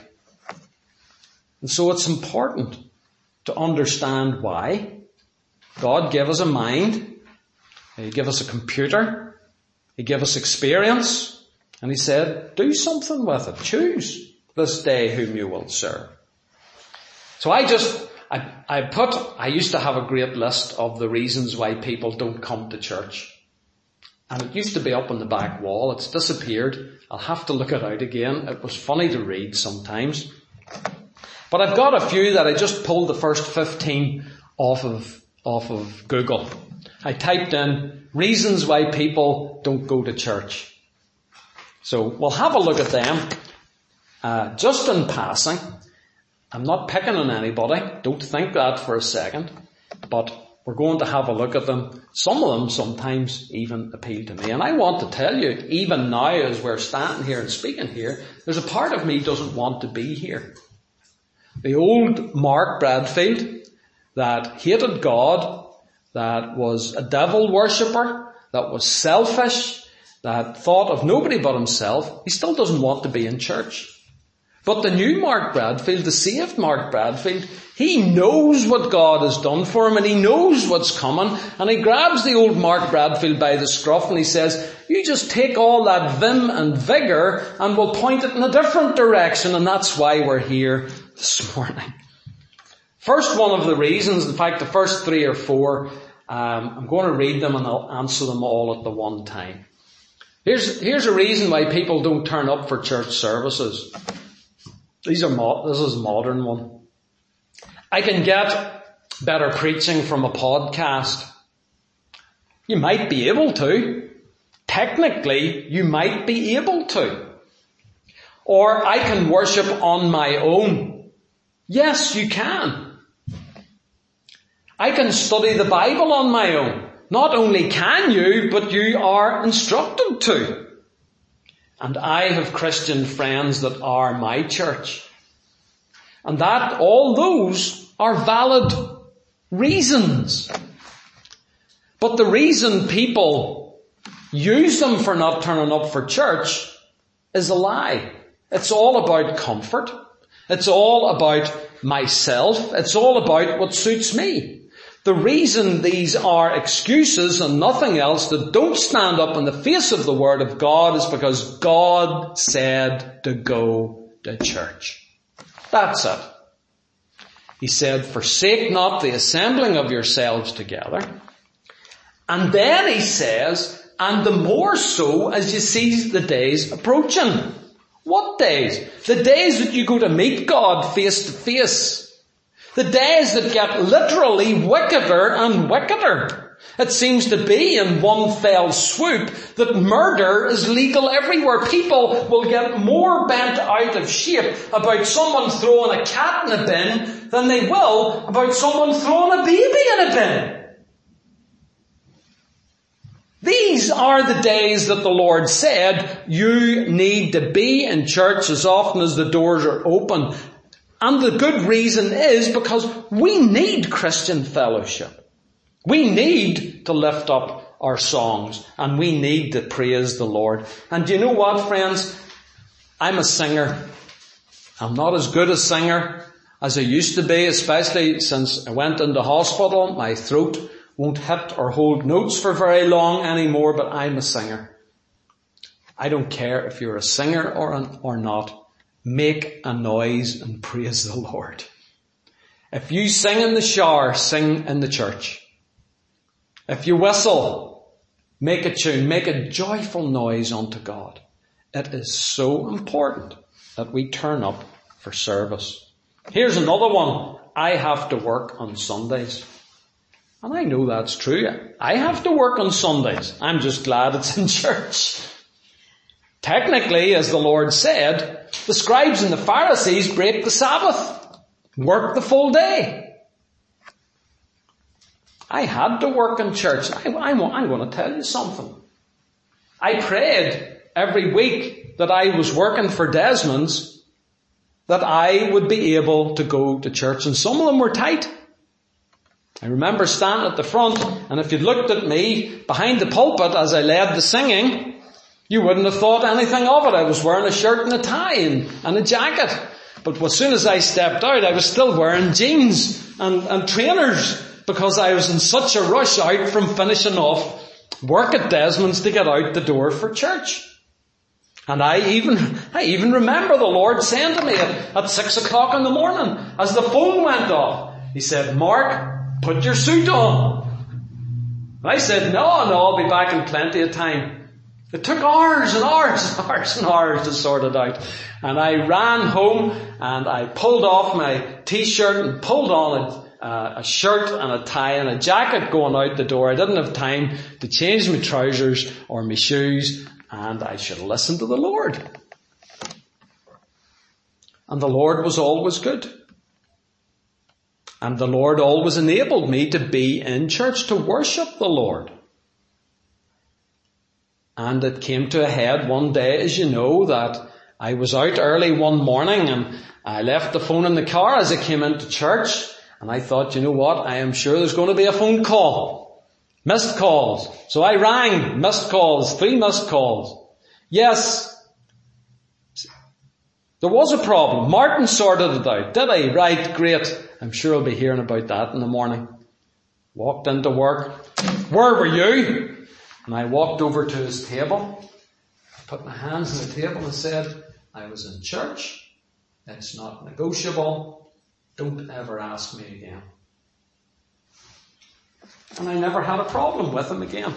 Speaker 1: And so it's important to understand why. God gave us a mind. He gave us a computer. He gave us experience. And He said, do something with it. Choose this day whom you will serve. So I just, I, I put, I used to have a great list of the reasons why people don't come to church. And it used to be up on the back wall. It's disappeared. I'll have to look it out again. It was funny to read sometimes. But I've got a few that I just pulled the first fifteen off of, off of Google. I typed in reasons why people don't go to church. So we'll have a look at them. Uh, just in passing. I'm not picking on anybody. Don't think that for a second. But we're going to have a look at them. Some of them sometimes even appeal to me. And I want to tell you, even now as we're standing here and speaking here, there's a part of me doesn't want to be here. The old Mark Bradfield that hated God, that was a devil worshipper, that was selfish, that thought of nobody but himself, he still doesn't want to be in church. But the new Mark Bradfield, the saved Mark Bradfield, he knows what God has done for him, and he knows what's coming, and he grabs the old Mark Bradfield by the scruff and he says, you just take all that vim and vigour and we'll point it in a different direction, and that's why we're here this morning. First one of the reasons, in fact the first three or four, um, I'm going to read them and I'll answer them all at the one time. Here's, here's a reason why people don't turn up for church services. These are mo- this is a modern one. I can get better preaching from a podcast. You might be able to. Technically, you might be able to. Or I can worship on my own. Yes, you can. I can study the Bible on my own. Not only can you, but you are instructed to. And I have Christian friends that are my church. And that, all those are valid reasons. But the reason people use them for not turning up for church is a lie. It's all about comfort. It's all about myself. It's all about what suits me. The reason these are excuses and nothing else that don't stand up in the face of the Word of God is because God said to go to church. That's it. He said, forsake not the assembling of yourselves together. And then he says, and the more so as you see the days approaching. What days? The days that you go to meet God face to face. The days that get literally wickeder and wickeder. It seems to be in one fell swoop that murder is legal everywhere. People will get more bent out of shape about someone throwing a cat in a bin than they will about someone throwing a baby in a bin. These are the days that the Lord said you need to be in church as often as the doors are open. And the good reason is because we need Christian fellowship. We need to lift up our songs and we need to praise the Lord. And do you know what, friends? I'm a singer. I'm not as good a singer as I used to be, especially since I went into hospital. My throat won't hit or hold notes for very long anymore, but I'm a singer. I don't care if you're a singer or, an, or not. Make a noise and praise the Lord. If you sing in the shower, sing in the church. If you whistle, make a tune, make a joyful noise unto God. It is so important that we turn up for service. Here's another one. I have to work on Sundays. And I know that's true. I have to work on Sundays. I'm just glad it's in church. Technically, as the Lord said, the scribes and the Pharisees break the Sabbath, work the full day. I had to work in church. I, I'm, I'm going to tell you something. I prayed every week that I was working for Desmond's that I would be able to go to church, and some of them were tight. I remember standing at the front, and if you'd looked at me behind the pulpit as I led the singing, you wouldn't have thought anything of it. I was wearing a shirt and a tie and, and a jacket. But as soon as I stepped out, I was still wearing jeans and, and trainers because I was in such a rush out from finishing off work at Desmond's to get out the door for church. And I even, I even remember the Lord saying to me at, at six o'clock in the morning as the phone went off, He said, Mark, put your suit on. And I said, no, no, I'll be back in plenty of time. It took hours and hours and hours and hours to sort it out. And I ran home and I pulled off my t-shirt and pulled on a, uh, a shirt and a tie and a jacket going out the door. I didn't have time to change my trousers or my shoes, and I should have listened to the Lord. And the Lord was always good. And the Lord always enabled me to be in church, to worship the Lord. And it came to a head one day, as you know, that I was out early one morning and I left the phone in the car as I came into church. And I thought, you know what, I am sure there's going to be a phone call. Missed calls. So I rang, missed calls, three missed calls. Yes, there was a problem. Martin sorted it out. Did he? Right, great. I'm sure I'll be hearing about that in the morning. Walked into work. Where were you? And I walked over to his table, put my hands on the table and said, I was in church. It's not negotiable. Don't ever ask me again. And I never had a problem with him again.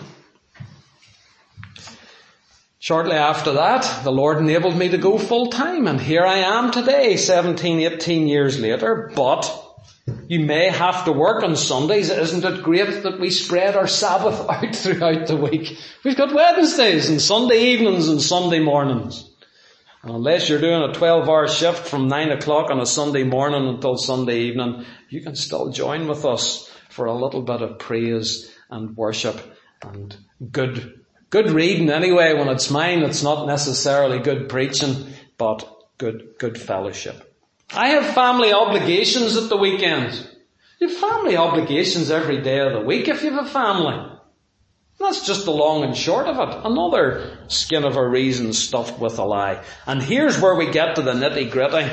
Speaker 1: Shortly after that, the Lord enabled me to go full time, and here I am today, seventeen, eighteen years later. But you may have to work on Sundays. Isn't it great that we spread our Sabbath out throughout the week? We've got Wednesdays and Sunday evenings and Sunday mornings. And unless you're doing a twelve-hour shift from nine o'clock on a Sunday morning until Sunday evening, you can still join with us for a little bit of praise and worship and good Good reading anyway. When it's mine, it's not necessarily good preaching, but good, good fellowship. I have family obligations at the weekends. You have family obligations every day of the week if you have a family. That's just the long and short of it. Another skin of a reason stuffed with a lie. And here's where we get to the nitty gritty.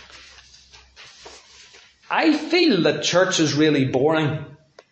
Speaker 1: I feel that church is really boring.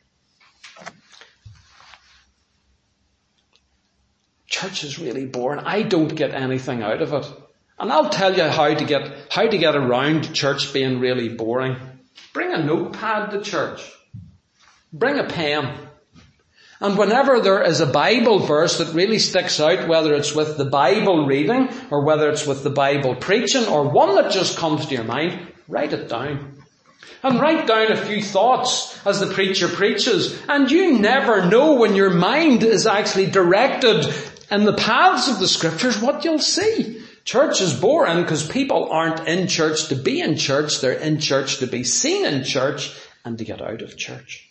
Speaker 1: Church is really boring. I don't get anything out of it. And I'll tell you how to get, how to get around church being really boring. Bring a notepad to church. Bring a pen. And whenever there is a Bible verse that really sticks out, whether it's with the Bible reading or whether it's with the Bible preaching or one that just comes to your mind, write it down. And write down a few thoughts as the preacher preaches. And you never know when your mind is actually directed in the paths of the scriptures what you'll see. Church is boring because people aren't in church to be in church. They're in church to be seen in church and to get out of church.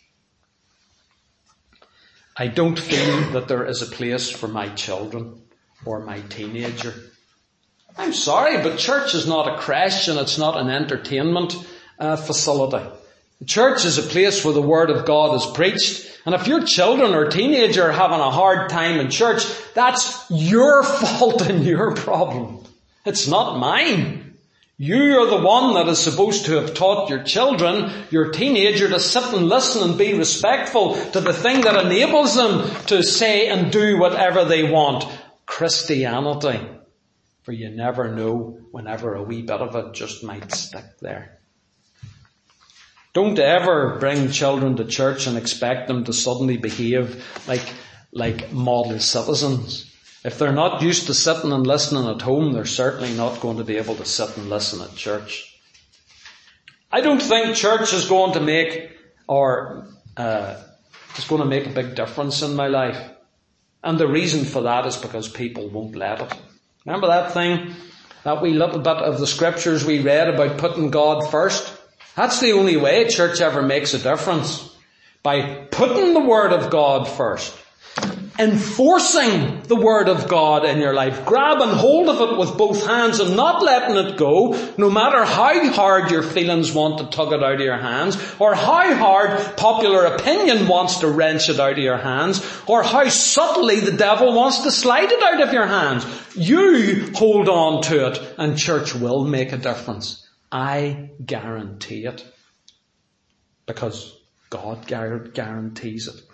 Speaker 1: I don't feel that there is a place for my children or my teenager. I'm sorry, but church is not a creche and it's not an entertainment uh, facility. Church is a place where the Word of God is preached. And if your children or teenager are having a hard time in church, that's your fault and your problem. It's not mine. You are the one that is supposed to have taught your children, your teenager, to sit and listen and be respectful to the thing that enables them to say and do whatever they want. Christianity. For you never know whenever a wee bit of it just might stick there. Don't ever bring children to church and expect them to suddenly behave like, like model citizens. If they're not used to sitting and listening at home, they're certainly not going to be able to sit and listen at church. I don't think church is going to make, or uh, is going to make a big difference in my life. And the reason for that is because people won't let it. Remember that thing, that wee little bit of the scriptures we read about putting God first? That's the only way church ever makes a difference. By putting the Word of God first. Enforcing the Word of God in your life. Grabbing hold of it with both hands and not letting it go, no matter how hard your feelings want to tug it out of your hands, or how hard popular opinion wants to wrench it out of your hands, or how subtly the devil wants to slide it out of your hands. You hold on to it and church will make a difference. I guarantee it. Because God guarantees it.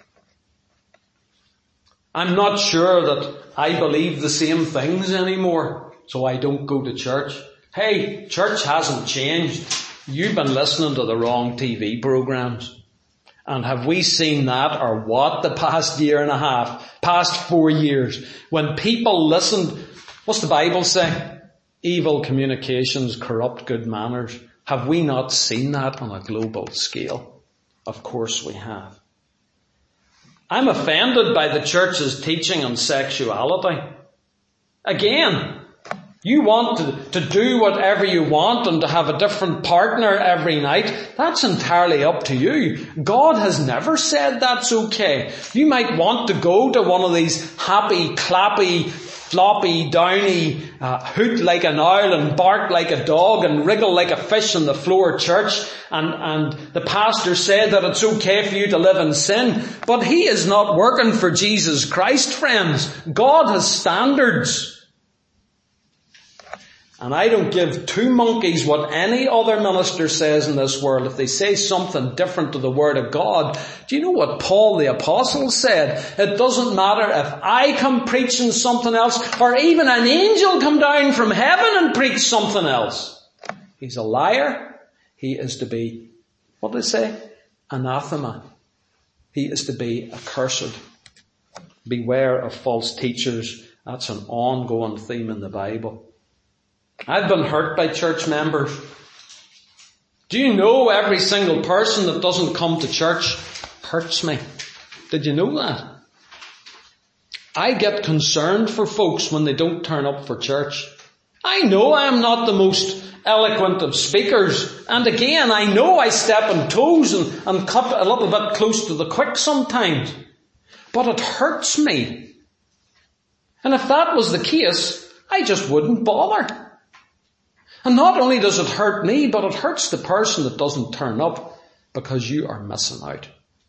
Speaker 1: I'm not sure that I believe the same things anymore, so I don't go to church. Hey, church hasn't changed. You've been listening to the wrong T V programs. And have we seen that or what the past year and a half, past four years? When people listened, what's the Bible say? Evil communications corrupt good manners. Have we not seen that on a global scale? Of course we have. I'm offended by the church's teaching on sexuality. Again, you want to, to do whatever you want and to have a different partner every night. That's entirely up to you. God has never said that's okay. You might want to go to one of these happy, clappy, floppy, downy, uh, hoot like an owl and bark like a dog and wriggle like a fish on the floor church. And, and the pastor said that it's okay for you to live in sin. But he is not working for Jesus Christ, friends. God has standards. And I don't give two monkeys what any other minister says in this world. If they say something different to the Word of God, do you know what Paul the Apostle said? It doesn't matter if I come preaching something else, or even an angel come down from heaven and preach something else. He's a liar. He is to be, what did they say? Anathema. He is to be accursed. Beware of false teachers. That's an ongoing theme in the Bible. I've been hurt by church members. Do you know every single person that doesn't come to church hurts me? Did you know that? I get concerned for folks when they don't turn up for church. I know I am not the most eloquent of speakers. And again, I know I step on toes and, and cut a little bit close to the quick sometimes. But it hurts me. And if that was the case, I just wouldn't bother. And not only does it hurt me, but it hurts the person that doesn't turn up because you are missing out.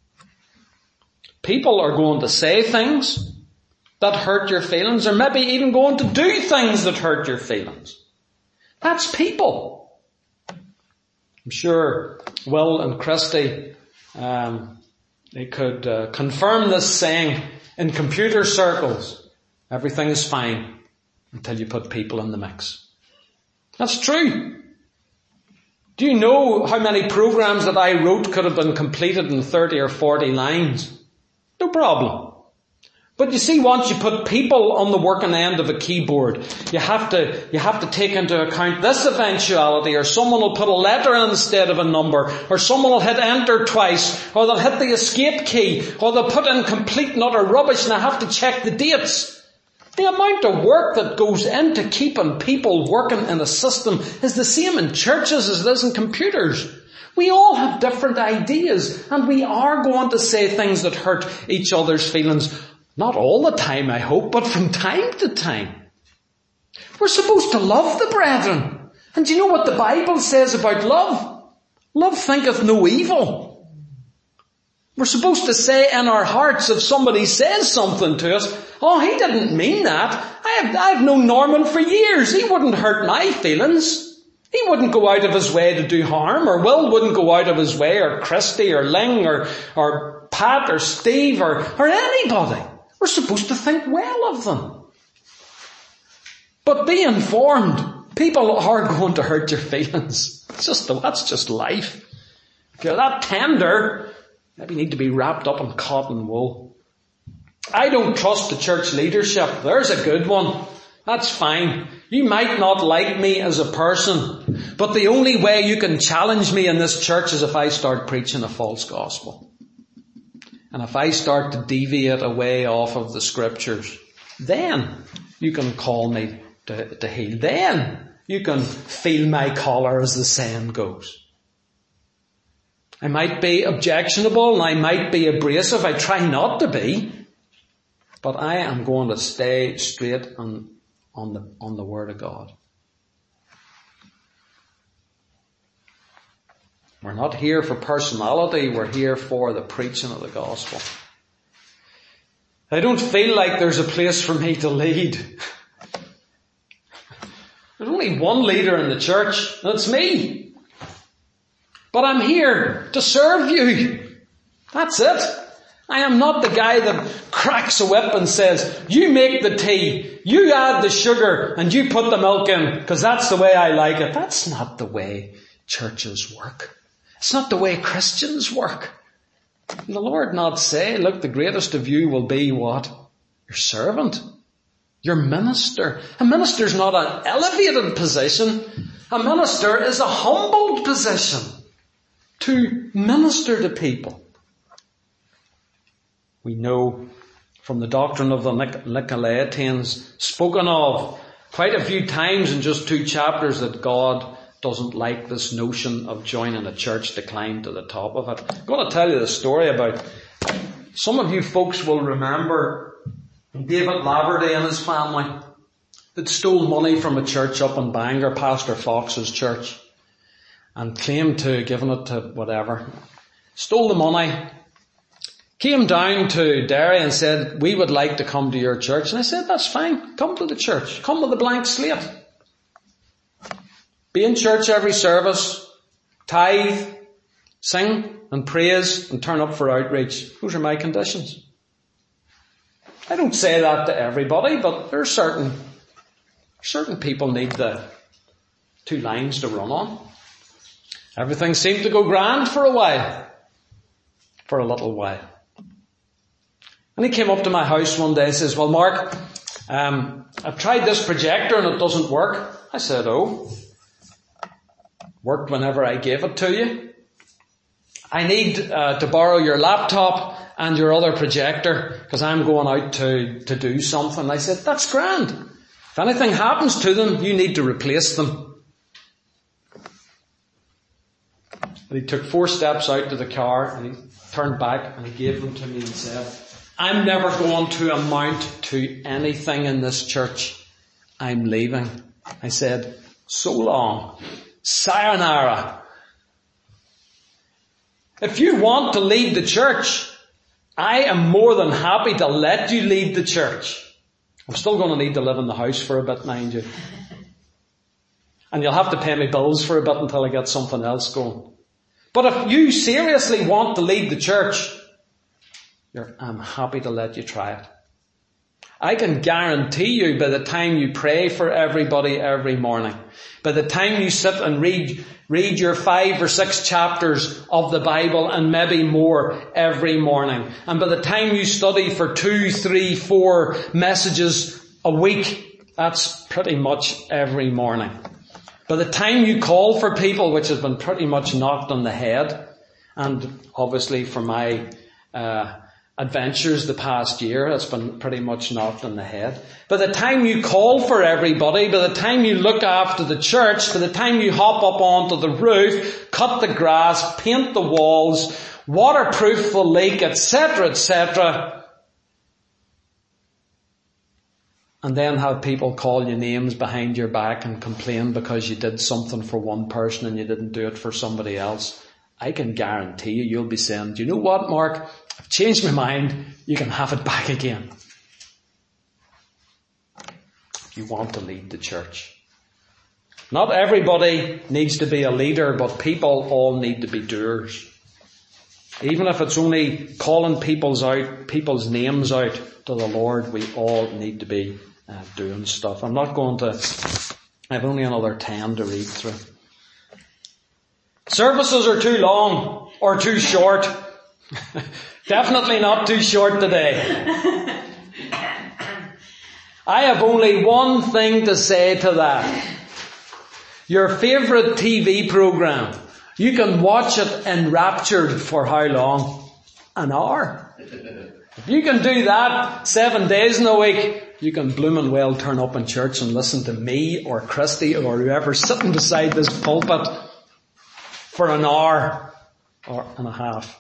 Speaker 1: People are going to say things that hurt your feelings, or maybe even going to do things that hurt your feelings. That's people. I'm sure Will and Christy, um, they could uh, confirm this saying in computer circles. Everything is fine until you put people in the mix. That's true. Do you know how many programs that I wrote could have been completed in thirty or forty lines? No problem. But you see, once you put people on the working end of a keyboard, you have to, you have to take into account this eventuality, or someone will put a letter in instead of a number, or someone will hit enter twice, or they'll hit the escape key, or they'll put in complete and utter rubbish and I have to check the dates. The amount of work that goes into keeping people working in a system is the same in churches as it is in computers. We all have different ideas, and we are going to say things that hurt each other's feelings. Not all the time, I hope, but from time to time. We're supposed to love the brethren. And do you know what the Bible says about love? Love thinketh no evil. We're supposed to say in our hearts, if somebody says something to us, oh, he didn't mean that. I have, I've known Norman for years. He wouldn't hurt my feelings. He wouldn't go out of his way to do harm, or Will wouldn't go out of his way, or Christy, or Ling, or, or Pat, or Steve, or, or anybody. We're supposed to think well of them. But be informed, people are going to hurt your feelings. It's just, that's just life. If you're that tender, maybe you need to be wrapped up in cotton wool. I don't trust the church leadership. There's a good one. That's fine. You might not like me as a person, but the only way you can challenge me in this church is if I start preaching a false gospel. And if I start to deviate away off of the scriptures, then you can call me to, to heel. Then you can feel my collar, as the saying goes. I might be objectionable and I might be abrasive. I try not to be. But I am going to stay straight on, on the, on the Word of God. We're not here for personality. We're here for the preaching of the gospel. I don't feel like there's a place for me to lead. There's only one leader in the church, and it's me. But I'm here to serve you. That's it. I am not the guy that cracks a whip and says, you make the tea, you add the sugar, and you put the milk in, because that's the way I like it. That's not the way churches work. It's not the way Christians work. And the Lord not say, look, the greatest of you will be what? Your servant. Your minister. A minister is not an elevated position. A minister is a humbled position to minister to people. We know from the doctrine of the Nicolaitans, spoken of quite a few times in just two chapters, that God doesn't like this notion of joining a church to climb to the top of it. I'm going to tell you the story about, some of you folks will remember David Laverty and his family that stole money from a church up in Bangor, Pastor Fox's church, and claimed to have given it to whatever. Stole the money. Came down to Derry and said, we would like to come to your church. And I said, that's fine. Come to the church. Come with a blank slate. Be in church every service. Tithe. Sing and praise and turn up for outreach. Those are my conditions. I don't say that to everybody, but there are certain, certain people need the two lines to run on. Everything seemed to go grand for a while. For a little while. And he came up to my house one day and says, well, Mark, um, I've tried this projector and it doesn't work. I said, oh, worked whenever I gave it to you. I need uh, to borrow your laptop and your other projector because I'm going out to, to do something. I said, that's grand. If anything happens to them, you need to replace them. And he took four steps out to the car and he turned back and he gave them to me and said, I'm never going to amount to anything in this church. I'm leaving. I said, so long. Sayonara. If you want to lead the church, I am more than happy to let you lead the church. I'm still going to need to live in the house for a bit, mind you. And you'll have to pay me bills for a bit until I get something else going. But if you seriously want to lead the church, You're, I'm happy to let you try it. I can guarantee you by the time you pray for everybody every morning, by the time you sit and read, read your five or six chapters of the Bible and maybe more every morning, and by the time you study for two, three, four messages a week, that's pretty much every morning. By the time you call for people, which has been pretty much knocked on the head, and obviously for my uh adventures the past year, it's been pretty much knocked on the head. By the time you call for everybody, by the time you look after the church, by the time you hop up onto the roof, cut the grass, paint the walls, waterproof the leak, et cetera, et cetera, and then have people call you names behind your back and complain because you did something for one person and you didn't do it for somebody else, I can guarantee you, you'll be saying, do you know what, Mark? I've changed my mind. You can have it back again. If you want to lead the church. Not everybody needs to be a leader, but people all need to be doers. Even if it's only calling people's out, people's names out to the Lord, we all need to be uh, doing stuff. I'm not going to, I have only another ten to read through. Services are too long. or too short. Definitely not too short today. I have only one thing to say to that. Your favourite T V programme, you can watch it enraptured for how long? An hour. If you can do that seven days in a week, you can blooming well turn up in church and listen to me or Christy or whoever sitting beside this pulpit for an hour or and a half.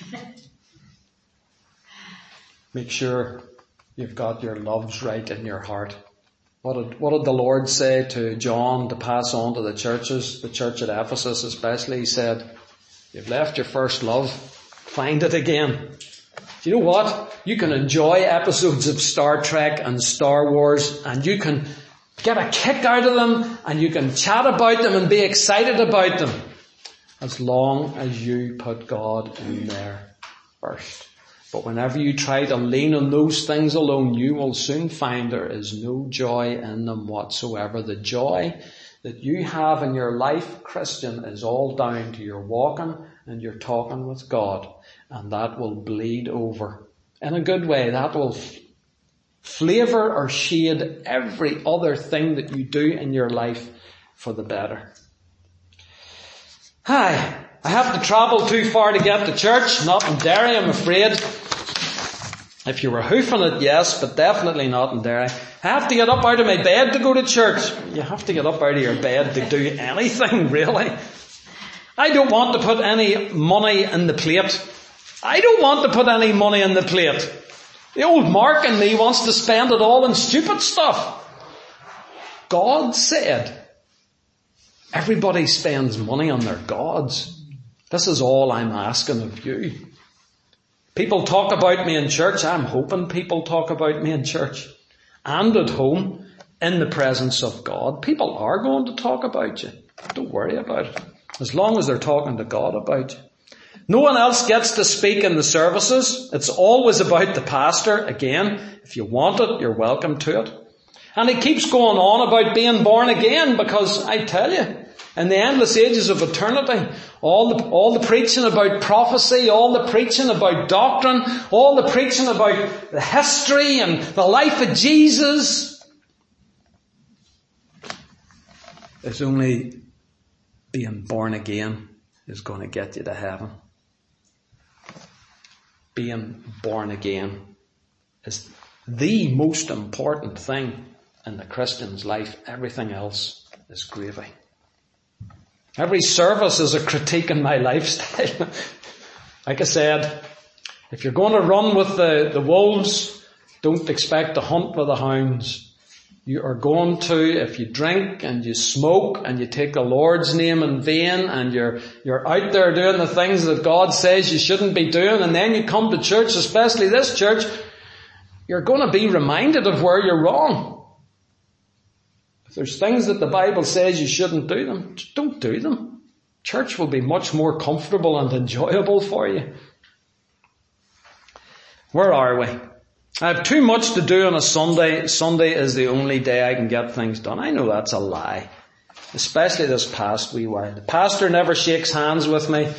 Speaker 1: Make sure you've got your loves right in your heart. What did, what did the Lord say to John to pass on to the churches, the church at Ephesus especially? He said, you've left your first love, find it again. Do you know what? You can enjoy episodes of Star Trek and Star Wars, and you can get a kick out of them, and you can chat about them and be excited about them, as long as you put God in there first. But whenever you try to lean on those things alone, you will soon find there is no joy in them whatsoever. The joy that you have in your life, Christian, is all down to your walking and your talking with God. And that will bleed over. In a good way, that will f- flavour or shade every other thing that you do in your life for the better. Hi. I have to travel too far to get to church. Not in Derry, I'm afraid. If you were hoofing it, yes, but definitely not in Derry. I have to get up out of my bed to go to church. You have to get up out of your bed to do anything, really. I don't want to put any money in the plate. I don't want to put any money in the plate. The old Mark in me wants to spend it all in stupid stuff. God said, everybody spends money on their gods. This is all I'm asking of you. People talk about me in church. I'm hoping people talk about me in church and at home in the presence of God. People are going to talk about you. Don't worry about it. As long as they're talking to God about you. No one else gets to speak in the services. It's always about the pastor. Again, if you want it, you're welcome to it. And he keeps going on about being born again because I tell you, in the endless ages of eternity, all the, all the preaching about prophecy, all the preaching about doctrine, all the preaching about the history and the life of Jesus is only being born again is going to get you to heaven. Being born again is the most important thing in the Christian's life. Everything else is gravy. Every service is a critique in my lifestyle. Like I said, if you're going to run with the, the wolves, don't expect to hunt with the hounds. You are going to, if you drink and you smoke and you take the Lord's name in vain and you're, you're out there doing the things that God says you shouldn't be doing, and then you come to church, especially this church, you're going to be reminded of where you're wrong. If there's things that the Bible says you shouldn't do them, don't do them. Church will be much more comfortable and enjoyable for you. Where are we? I have too much to do on a Sunday. Sunday is the only day I can get things done. I know that's a lie. Especially this past wee while. The pastor never shakes hands with me.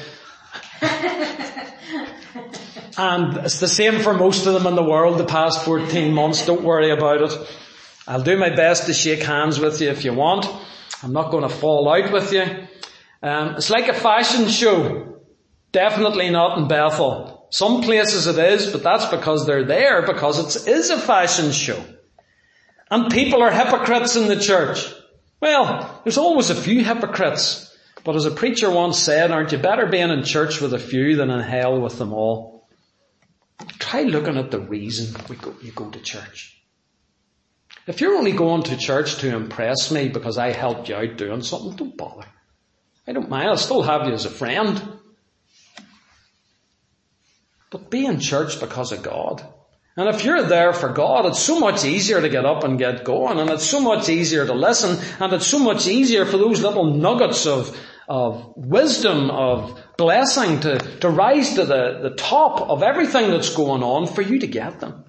Speaker 1: And it's the same for most of them in the world the past fourteen months. Don't worry about it. I'll do my best to shake hands with you if you want. I'm not going to fall out with you. Um, it's like a fashion show. Definitely not in Bethel. Some places it is, but that's because they're there, because it is a fashion show. And people are hypocrites in the church. Well, there's always a few hypocrites. But as a preacher once said, aren't you better being in church with a few than in hell with them all? Try looking at the reason we go, you go to church. If you're only going to church to impress me because I helped you out doing something, don't bother. I don't mind. I'll still have you as a friend. But be in church because of God. And if you're there for God, it's so much easier to get up and get going. And it's so much easier to listen. And it's so much easier for those little nuggets of, of wisdom, of blessing to, to rise to the, the top of everything that's going on for you to get them.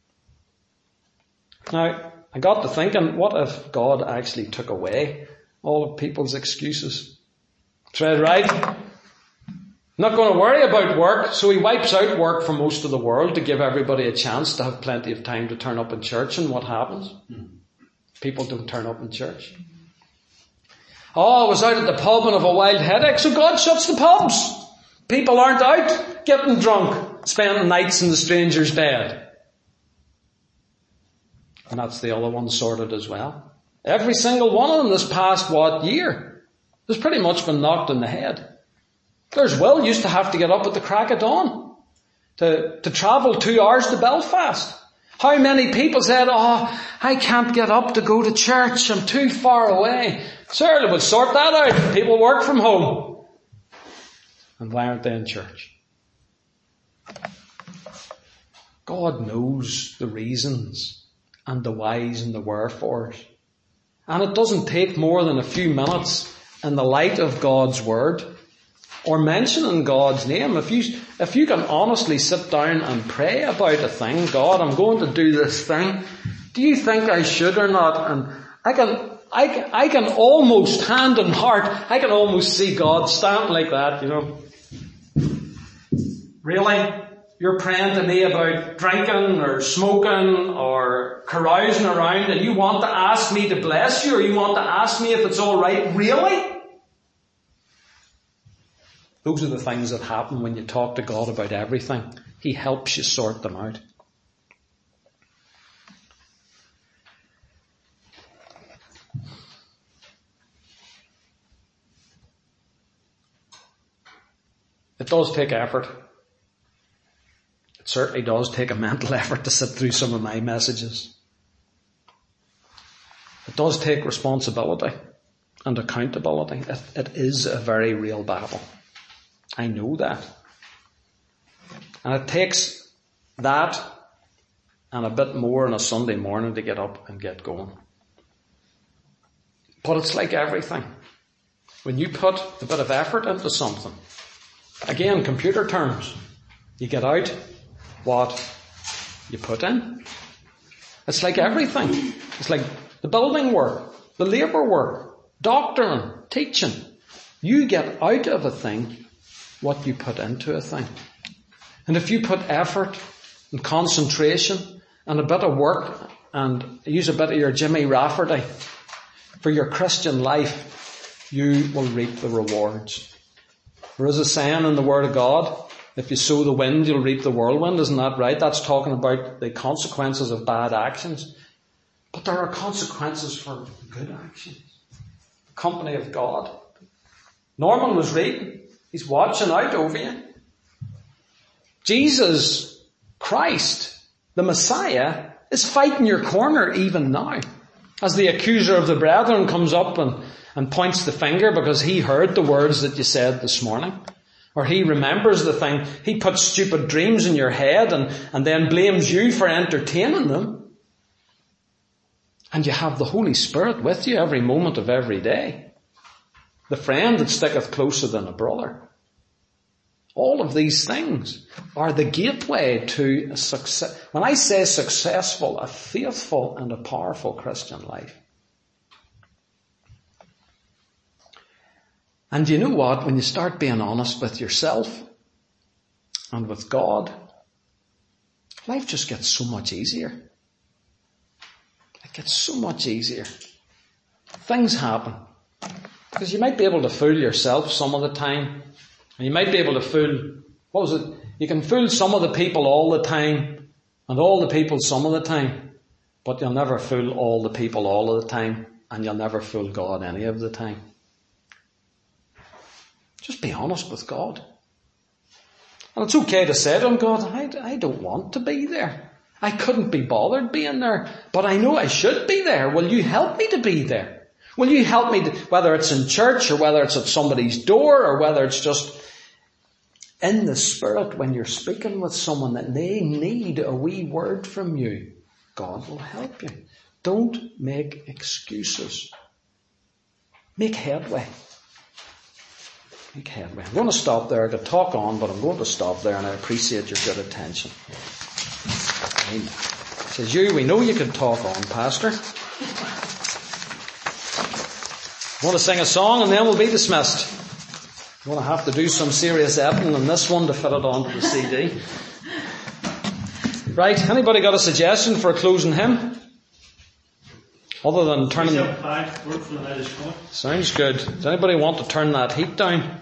Speaker 1: Now, I got to thinking, what if God actually took away all of people's excuses? Tread right. Not going to worry about work, so he wipes out work for most of the world to give everybody a chance to have plenty of time to turn up in church. And what happens? People don't turn up in church. Oh, I was out at the pub and have a wild headache, so God shuts the pubs. People aren't out getting drunk, spending nights in the stranger's bed. And that's the other one sorted as well. Every single one of them this past, what, year has pretty much been knocked in the head. There's Will used to have to get up at the crack of dawn to, to travel two hours to Belfast. How many people said, oh, I can't get up to go to church, I'm too far away. Certainly would sort that out. People work from home. And why aren't they in church? God knows the reasons and the whys and the wherefores. And it doesn't take more than a few minutes in the light of God's word or mentioning God's name. If you, if you can honestly sit down and pray about a thing, God, I'm going to do this thing. Do you think I should or not? And I can, I can, I can almost, hand in heart, I can almost see God standing like that, you know. Really? You're praying to me about drinking or smoking or carousing around and you want to ask me to bless you or you want to ask me if it's alright? Really? Those are the things that happen when you talk to God about everything. He helps you sort them out. It does take effort. It certainly does take a mental effort to sit through some of my messages. It does take responsibility and accountability. It, it is a very real battle. I know that. And it takes that and a bit more on a Sunday morning to get up and get going. But it's like everything. When you put a bit of effort into something, again, computer terms, you get out what you put in. It's like everything. It's like the building work, the labour work, doctoring, teaching. You get out of a thing what you put into a thing. And if you put effort and concentration and a bit of work and use a bit of your Jimmy Rafferty for your Christian life, you will reap the rewards. There is a saying in the Word of God, if you sow the wind, you'll reap the whirlwind. Isn't that right? That's talking about the consequences of bad actions. But there are consequences for good actions. The company of God. Norman was reading. He's watching out over you. Jesus Christ, the Messiah, is fighting your corner even now. As the accuser of the brethren comes up and, and points the finger because he heard the words that you said this morning. Or he remembers the thing. He puts stupid dreams in your head and, and then blames you for entertaining them. And you have the Holy Spirit with you every moment of every day. The friend that sticketh closer than a brother. All of these things are the gateway to a success. When I say successful, a faithful and a powerful Christian life. And you know what? When you start being honest with yourself and with God, life just gets so much easier. It gets so much easier. Things happen. Because you might be able to fool yourself some of the time. And you might be able to fool, what was it? You can fool some of the people all the time and all the people some of the time. But you'll never fool all the people all of the time. And you'll never fool God any of the time. Just be honest with God. And it's okay to say to him, God, I, I don't want to be there. I couldn't be bothered being there. But I know I should be there. Will you help me to be there? Will you help me, to, whether it's in church or whether it's at somebody's door or whether it's just in the Spirit when you're speaking with someone that they need a wee word from you. God will help you. Don't make excuses. Make headway. Make headway. I'm going to stop there. I could talk on, but I'm going to stop there and I appreciate your good attention. Amen. Says you, we know you can talk on, Pastor. I want to sing a song and then we'll be dismissed. You're going to have to do some serious editing on this one to fit it onto the C D. Right, anybody got a suggestion for a closing hymn? Other than turning...
Speaker 5: Five, Work for the Night is Coming.
Speaker 1: Sounds good. Does anybody want to turn that heat down?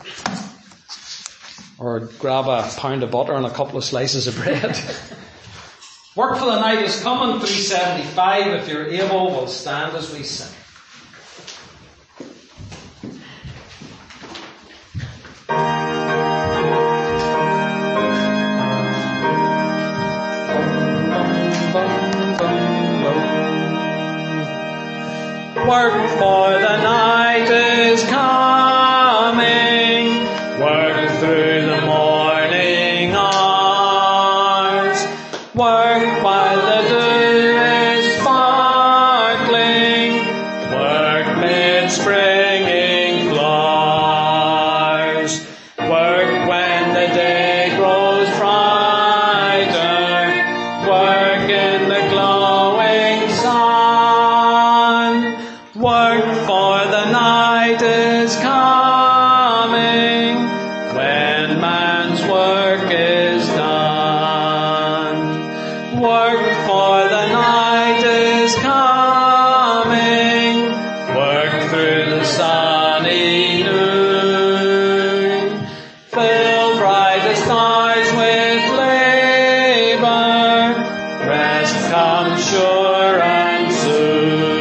Speaker 1: Or grab a pound of butter and a couple of slices of bread? Work for the Night is Coming, three seventy-five. If you're able, we'll stand as we sing.
Speaker 2: Work for the night is coming, work through the morning hours, work while the dew is sparkling, work mid springing flowers, work when the day grows brighter, work in the glowing sun. Work for the night is coming, when man's work is done. Work for the night is coming, work through the sunny noon. Fill bright stars with labour, rest comes sure and soon.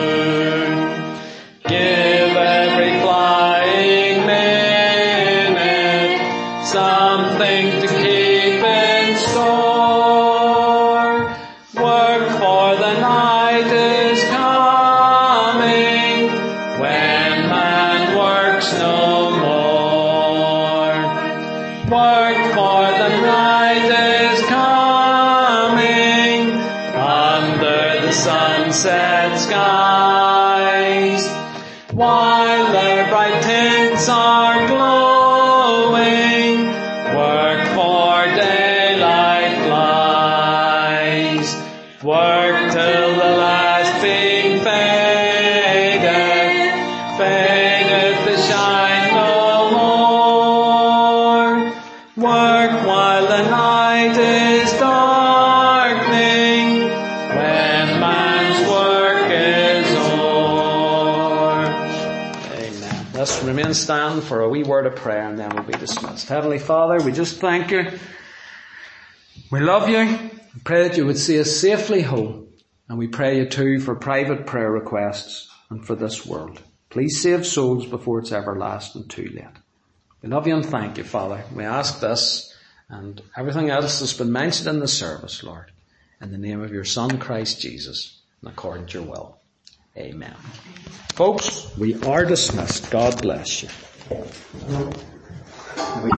Speaker 2: Give every flying minute something to keep in store. Work for the night is coming, when man works no more. Work for the night is coming, under the sunset skies. While their bright tints are glowing, work for daylight flies. Work till the last beam fadeth, fadeth to shine no more. Work while the night is darkening, when man's work is o'er.
Speaker 1: Amen. Let's remain stand for a wee word of prayer and then we'll be dismissed. Heavenly Father, we just thank you. We love you. We pray that you would see us safely home. And we pray you too for private prayer requests and for this world. Please save souls before it's everlasting too late. We love you and thank you, Father. We ask this and everything else that's been mentioned in the service, Lord, in the name of your Son, Christ Jesus, and according to your will. Amen. Folks, we are dismissed. God bless you.